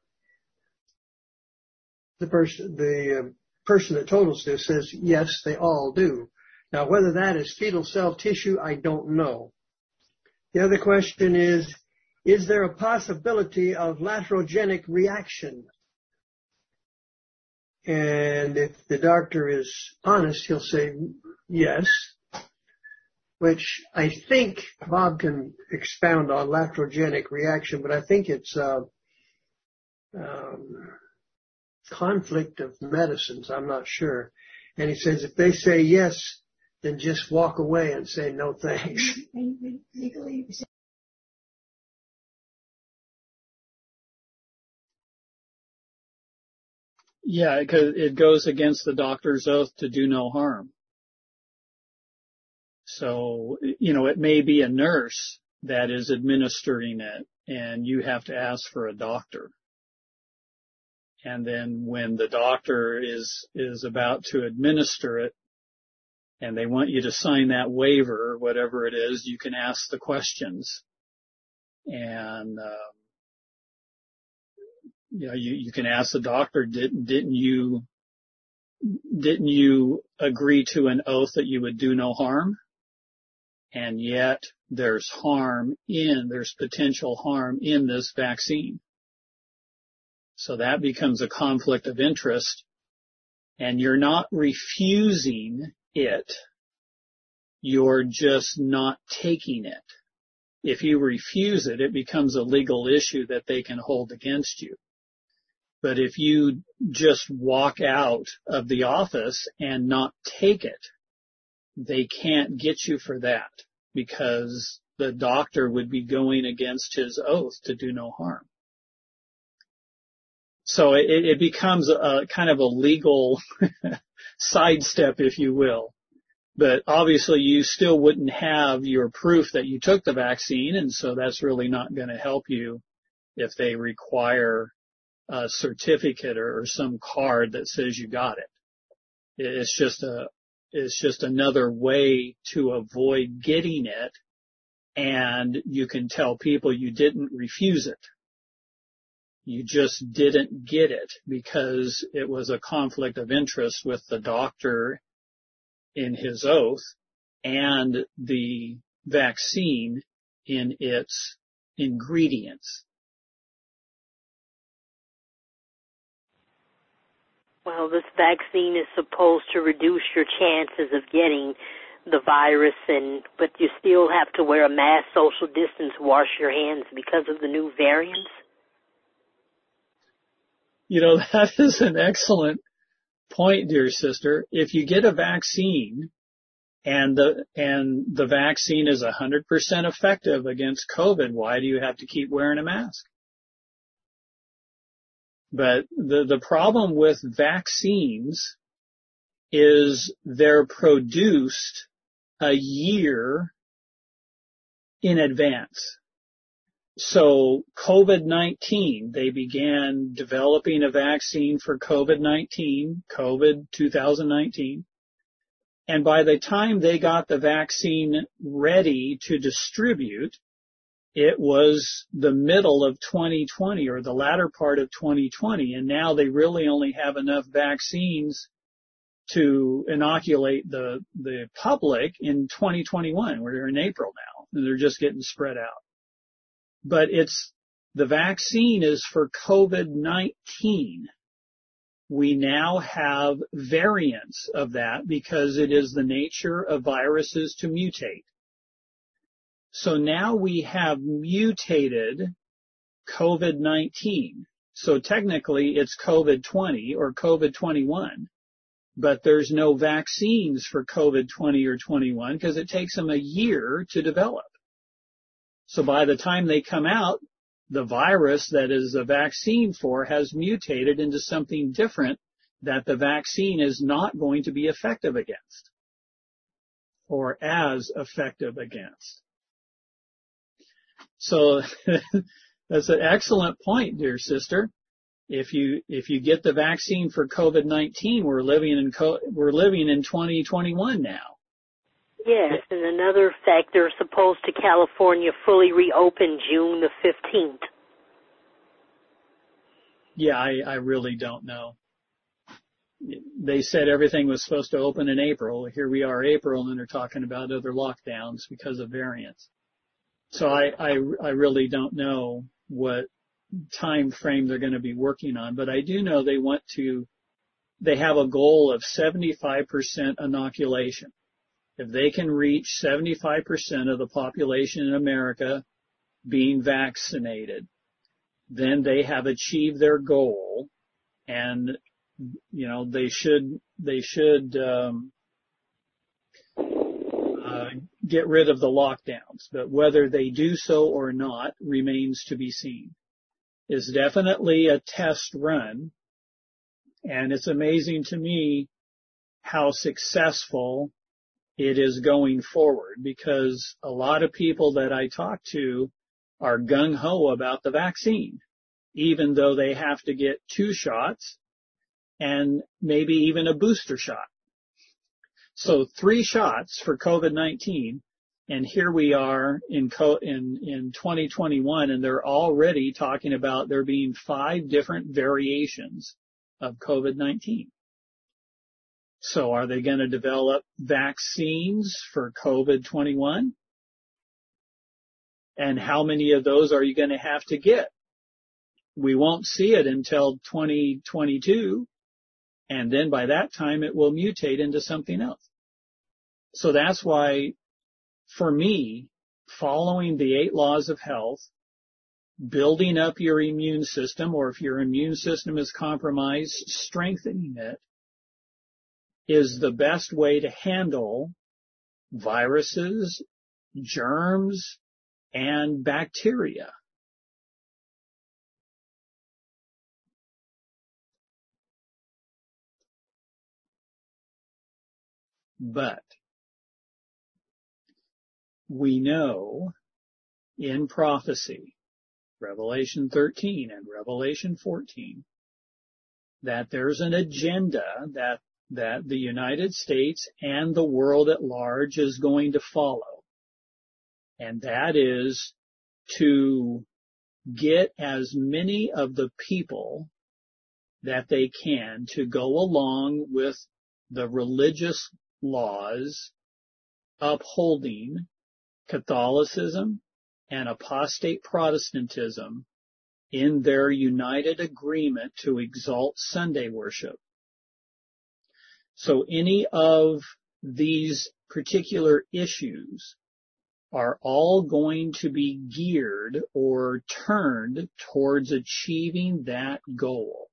the person that told us this says, yes, they all do. Now, whether that is fetal cell tissue, I don't know. The other question is there a possibility of laterogenic reaction? And if the doctor is honest, he'll say yes, which I think Bob can expound on laterogenic reaction, but I think it's conflict of medicines. I'm not sure. And he says if they say yes, then just walk away and say no thanks. Yeah, because it goes against the doctor's oath to do no harm. So, it may be a nurse that is administering it, and you have to ask for a doctor. And then when the doctor is about to administer it, and they want you to sign that waiver, or whatever it is, you can ask the questions. And, you can ask the doctor, didn't you agree to an oath that you would do no harm? And yet there's potential harm in this vaccine. So that becomes a conflict of interest, and you're not refusing it. You're just not taking it. If you refuse it, it becomes a legal issue that they can hold against you. But if you just walk out of the office and not take it, they can't get you for that, because the doctor would be going against his oath to do no harm. So it becomes a kind of a legal sidestep, if you will. But obviously you still wouldn't have your proof that you took the vaccine, and so that's really not going to help you if they require a certificate or some card that says you got it. It's just another way to avoid getting it, and you can tell people you didn't refuse it. You just didn't get it because it was a conflict of interest with the doctor in his oath and the vaccine in its ingredients. Well, this vaccine is supposed to reduce your chances of getting the virus, but you still have to wear a mask, social distance, wash your hands because of the new variants. That is an excellent point, dear sister. If you get a vaccine and the vaccine is 100% effective against COVID, why do you have to keep wearing a mask? But the problem with vaccines is they're produced a year in advance. So COVID-19, they began developing a vaccine for COVID-19, COVID 2019. And by the time they got the vaccine ready to distribute, it was the middle of 2020 or the latter part of 2020. And now they really only have enough vaccines to inoculate the public in 2021. We're in April now, and they're just getting spread out. But the vaccine is for COVID-19. We now have variants of that because it is the nature of viruses to mutate. So now we have mutated COVID-19. So technically it's COVID-20 or COVID-21, but there's no vaccines for COVID-20 or 21 because it takes them a year to develop. So by the time they come out, the virus that is a vaccine for has mutated into something different that the vaccine is not going to be effective against, or as effective against. So that's an excellent point, dear sister. If you get the vaccine for COVID-19, we're living in 2021 now. Yes, and another fact, they're supposed to California fully reopen June the 15th. Yeah, I really don't know. They said everything was supposed to open in April. Here we are, April, and they're talking about other lockdowns because of variants. So I really don't know what time frame they're going to be working on, but I do know they have a goal of 75% inoculation. If they can reach 75% of the population in America being vaccinated, then they have achieved their goal, and they should get rid of the lockdowns. But whether they do so or not remains to be seen. It's definitely a test run, and it's amazing to me how successful it is going forward, because a lot of people that I talk to are gung-ho about the vaccine, even though they have to get 2 shots and maybe even a booster shot. So 3 shots for COVID-19, and here we are in 2021, and they're already talking about there being 5 different variations of COVID-19. So are they going to develop vaccines for COVID-21? And how many of those are you going to have to get? We won't see it until 2022, and then by that time it will mutate into something else. So that's why, for me, following the 8 laws of health, building up your immune system, or if your immune system is compromised, strengthening it, is the best way to handle viruses, germs, and bacteria. But we know in prophecy, Revelation 13 and Revelation 14, that there's an agenda that the United States and the world at large is going to follow. And that is to get as many of the people that they can to go along with the religious laws upholding Catholicism and apostate Protestantism in their united agreement to exalt Sunday worship. So any of these particular issues are all going to be geared or turned towards achieving that goal.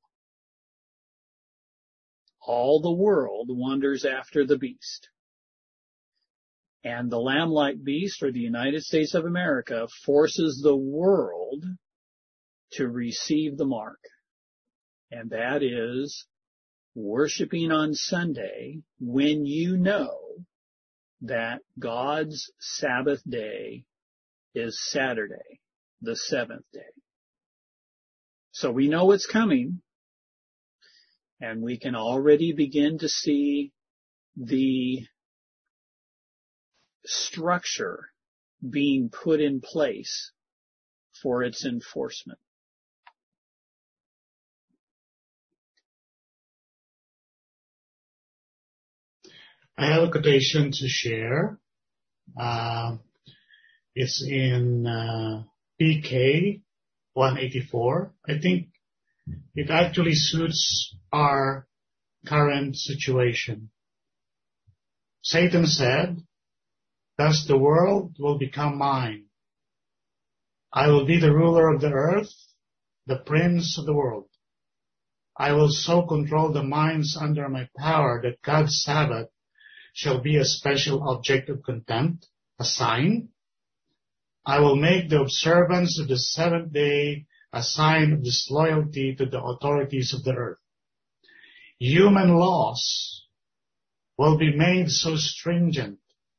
All the world wanders after the beast. And the lamb-like beast, or the United States of America, forces the world to receive the mark. And that is worshiping on Sunday when you know that God's Sabbath day is Saturday, the 7th day. So we know it's coming, and we can already begin to see the structure being put in place for its enforcement. I have a quotation to share. It's in PK 184. I think it actually suits our current situation. Satan said, "Thus the world will become mine. I will be the ruler of the earth, the prince of the world. I will so control the minds under my power that God's Sabbath shall be a special object of contempt, a sign, I will make the observance of the seventh day a sign of disloyalty to the authorities of the earth. Human laws will be made so stringent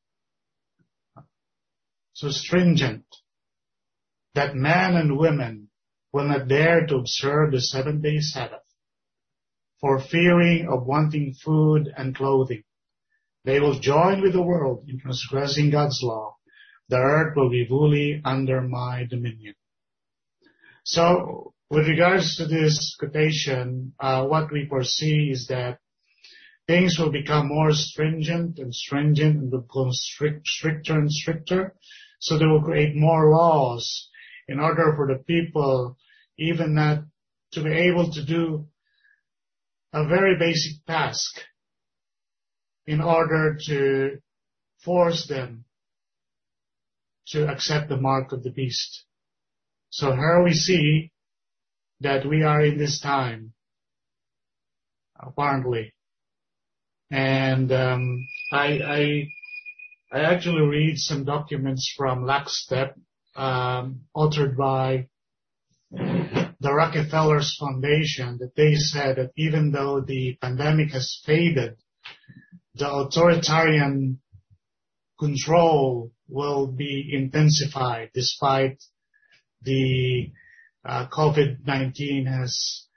that men and women will not dare to observe the seventh-day Sabbath for fearing of wanting food and clothing. They will join with the world in transgressing God's law. The earth will be fully under my dominion. So, with regards to this quotation, what we foresee is that things will become more stringent and will become stricter and stricter. So they will create more laws in order for the people even not to be able to do a very basic task in order to force them to accept the mark of the beast. So here we see that we are in this time, apparently. And I actually read some documents from Lockstep, authored by the Rockefeller's Foundation, that they said that even though the pandemic has faded, the authoritarian control will be intensified despite the COVID-19 has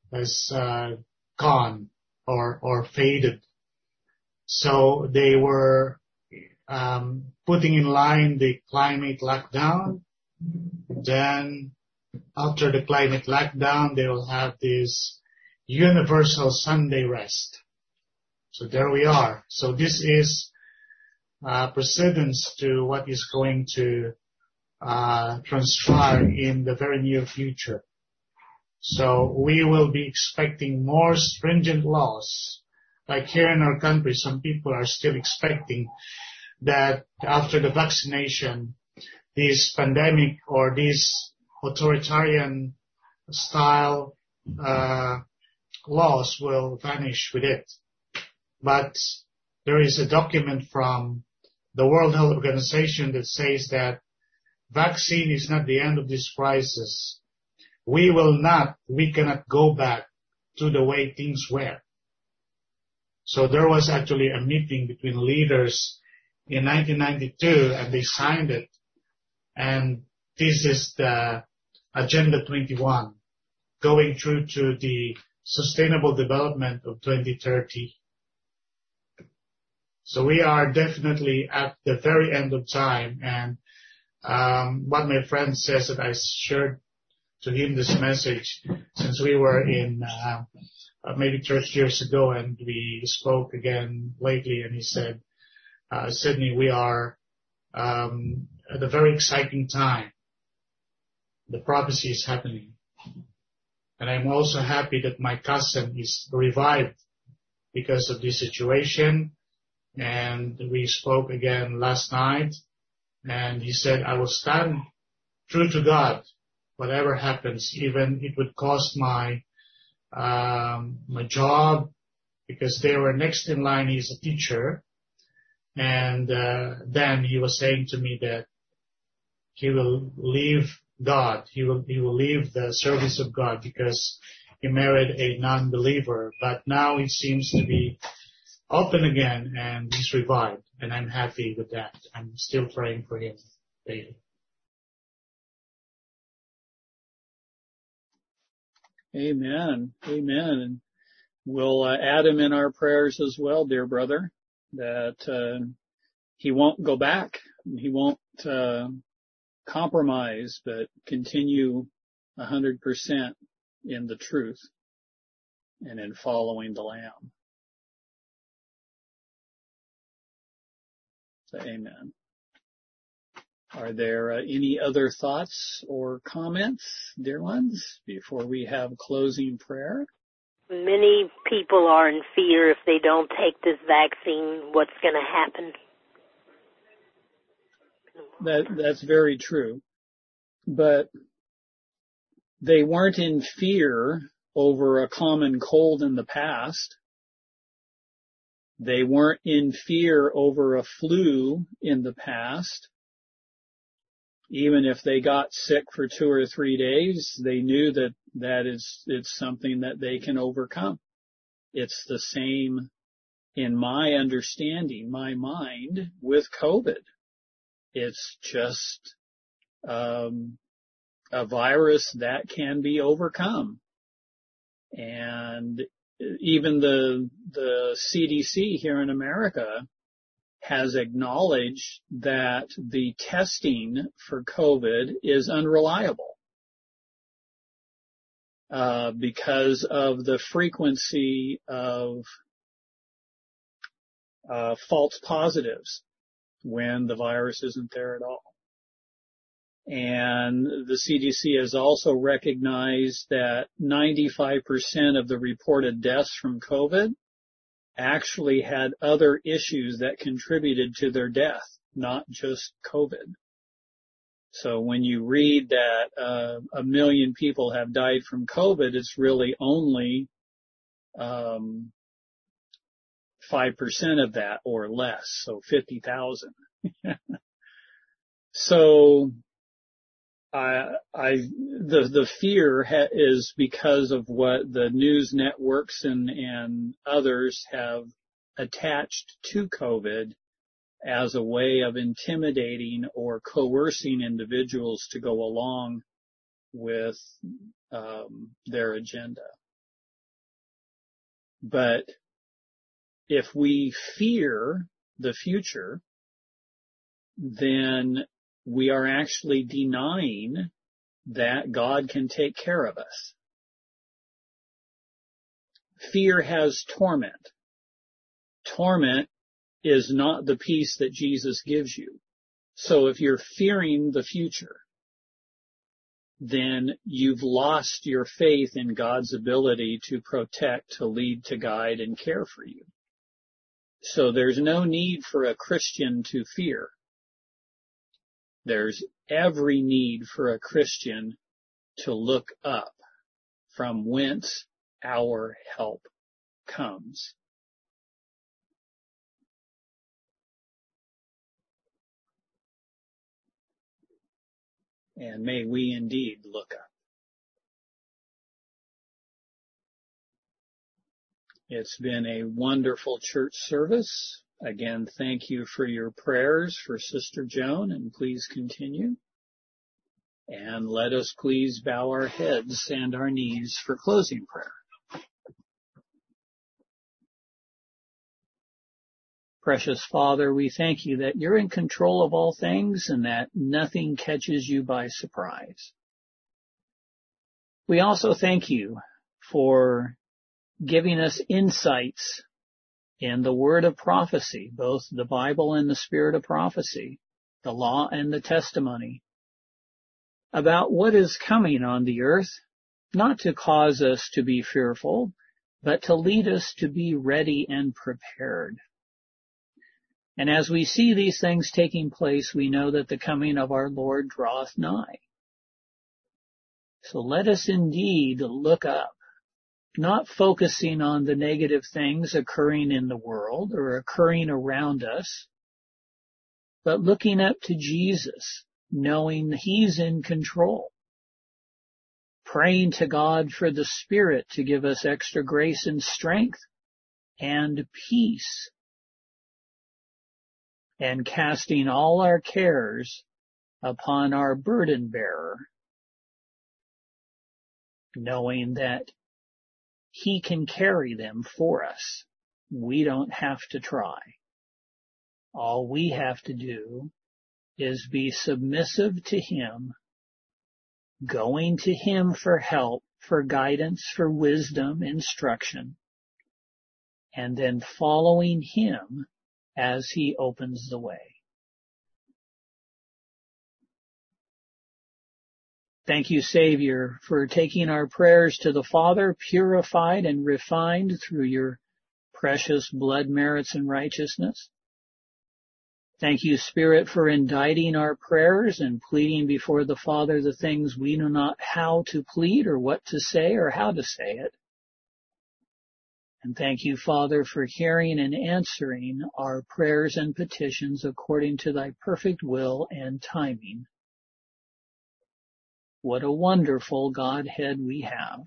gone or faded. So they were putting in line the climate lockdown. Then after the climate lockdown, they will have this universal Sunday rest. So there we are. So this is precedence to what is going to transpire in the very near future. So we will be expecting more stringent laws. Like here in our country, some people are still expecting that after the vaccination, this pandemic or this authoritarian style laws will vanish with it. But there is a document from the World Health Organization that says that vaccine is not the end of this crisis. We cannot go back to the way things were. So there was actually a meeting between leaders in 1992 and they signed it. And this is the Agenda 21 going through to the Sustainable Development of 2030. So we are definitely at the very end of time. And what my friend says that I shared to him this message since we were in maybe 30 years ago and we spoke again lately, and he said, Sydney, we are at a very exciting time. The prophecy is happening. And I'm also happy that my cousin is revived because of this situation. And we spoke again last night, and he said, I will stand true to God, whatever happens, even it would cost my job, because they were next in line. He's a teacher. And then he was saying to me that he will leave God. He will leave the service of God because he married a non-believer. But now it seems to be open again, and he's revived. And I'm happy with that. I'm still praying for him daily. Amen. Amen. And we'll add him in our prayers as well, dear brother, that he won't go back. He won't compromise, but continue 100% in the truth and in following the Lamb. So, amen. Are there any other thoughts or comments, dear ones, before we have closing prayer? Many people are in fear if they don't take this vaccine, what's going to happen? That's very true. But they weren't in fear over a common cold in the past. They weren't in fear over a flu in the past. even if they got sick for 2 or 3 days, they knew that it's something that they can overcome. It's the same in my understanding, my mind, with COVID. It's just a virus that can be overcome. And even the CDC here in America has acknowledged that the testing for COVID is unreliable because of the frequency of false positives when the virus isn't there at all. And the CDC has also recognized that 95% of the reported deaths from COVID actually had other issues that contributed to their death, not just COVID. So when you read that 1 million people have died from COVID, it's really only 5% of that or less, so 50,000. So the fear is because of what the news networks and others have attached to COVID as a way of intimidating or coercing individuals to go along with their agenda. But if we fear the future, then we are actually denying that God can take care of us. Fear has torment. Torment is not the peace that Jesus gives you. So if you're fearing the future, then you've lost your faith in God's ability to protect, to lead, to guide, and care for you. So there's no need for a Christian to fear. There's every need for a Christian to look up from whence our help comes. And may we indeed look up. It's been a wonderful church service. Again, thank you for your prayers for Sister Joan, and please continue. And let us please bow our heads and our knees for closing prayer. Precious Father, we thank you that you're in control of all things and that nothing catches you by surprise. We also thank you for giving us insights in the word of prophecy, both the Bible and the spirit of prophecy, the law and the testimony, about what is coming on the earth, not to cause us to be fearful, but to lead us to be ready and prepared. And as we see these things taking place, we know that the coming of our Lord draweth nigh. So let us indeed look up, not focusing on the negative things occurring in the world or occurring around us, but looking up to Jesus, knowing He's in control, praying to God for the Spirit to give us extra grace and strength and peace, and casting all our cares upon our burden bearer, knowing that He can carry them for us. We don't have to try. All we have to do is be submissive to Him, going to Him for help, for guidance, for wisdom, instruction, and then following Him as He opens the way. Thank you, Savior, for taking our prayers to the Father, purified and refined through your precious blood merits and righteousness. Thank you, Spirit, for inditing our prayers and pleading before the Father the things we know not how to plead or what to say or how to say it. And thank you, Father, for hearing and answering our prayers and petitions according to thy perfect will and timing. What a wonderful Godhead we have.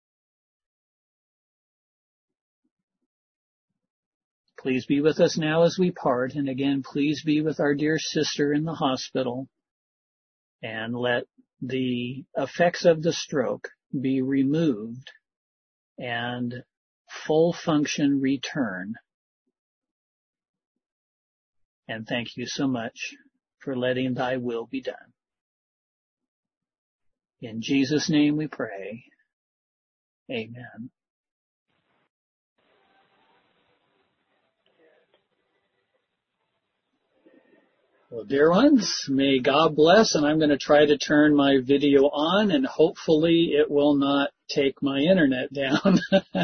Please be with us now as we part. And again, please be with our dear sister in the hospital. And let the effects of the stroke be removed and full function return. And thank you so much for letting thy will be done. In Jesus' name we pray. Amen. Well, dear ones, may God bless, and I'm going to try to turn my video on, and hopefully it will not take my internet down.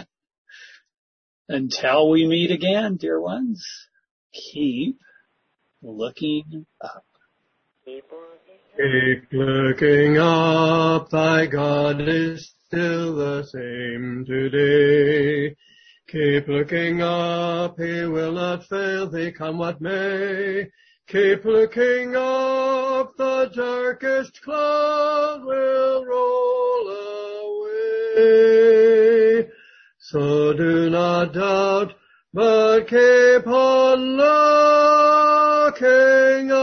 Until we meet again, dear ones, keep looking up. Keep looking up, thy God is still the same today. Keep looking up, he will not fail thee, come what may. Keep looking up, the darkest cloud will roll away. So do not doubt, but keep on looking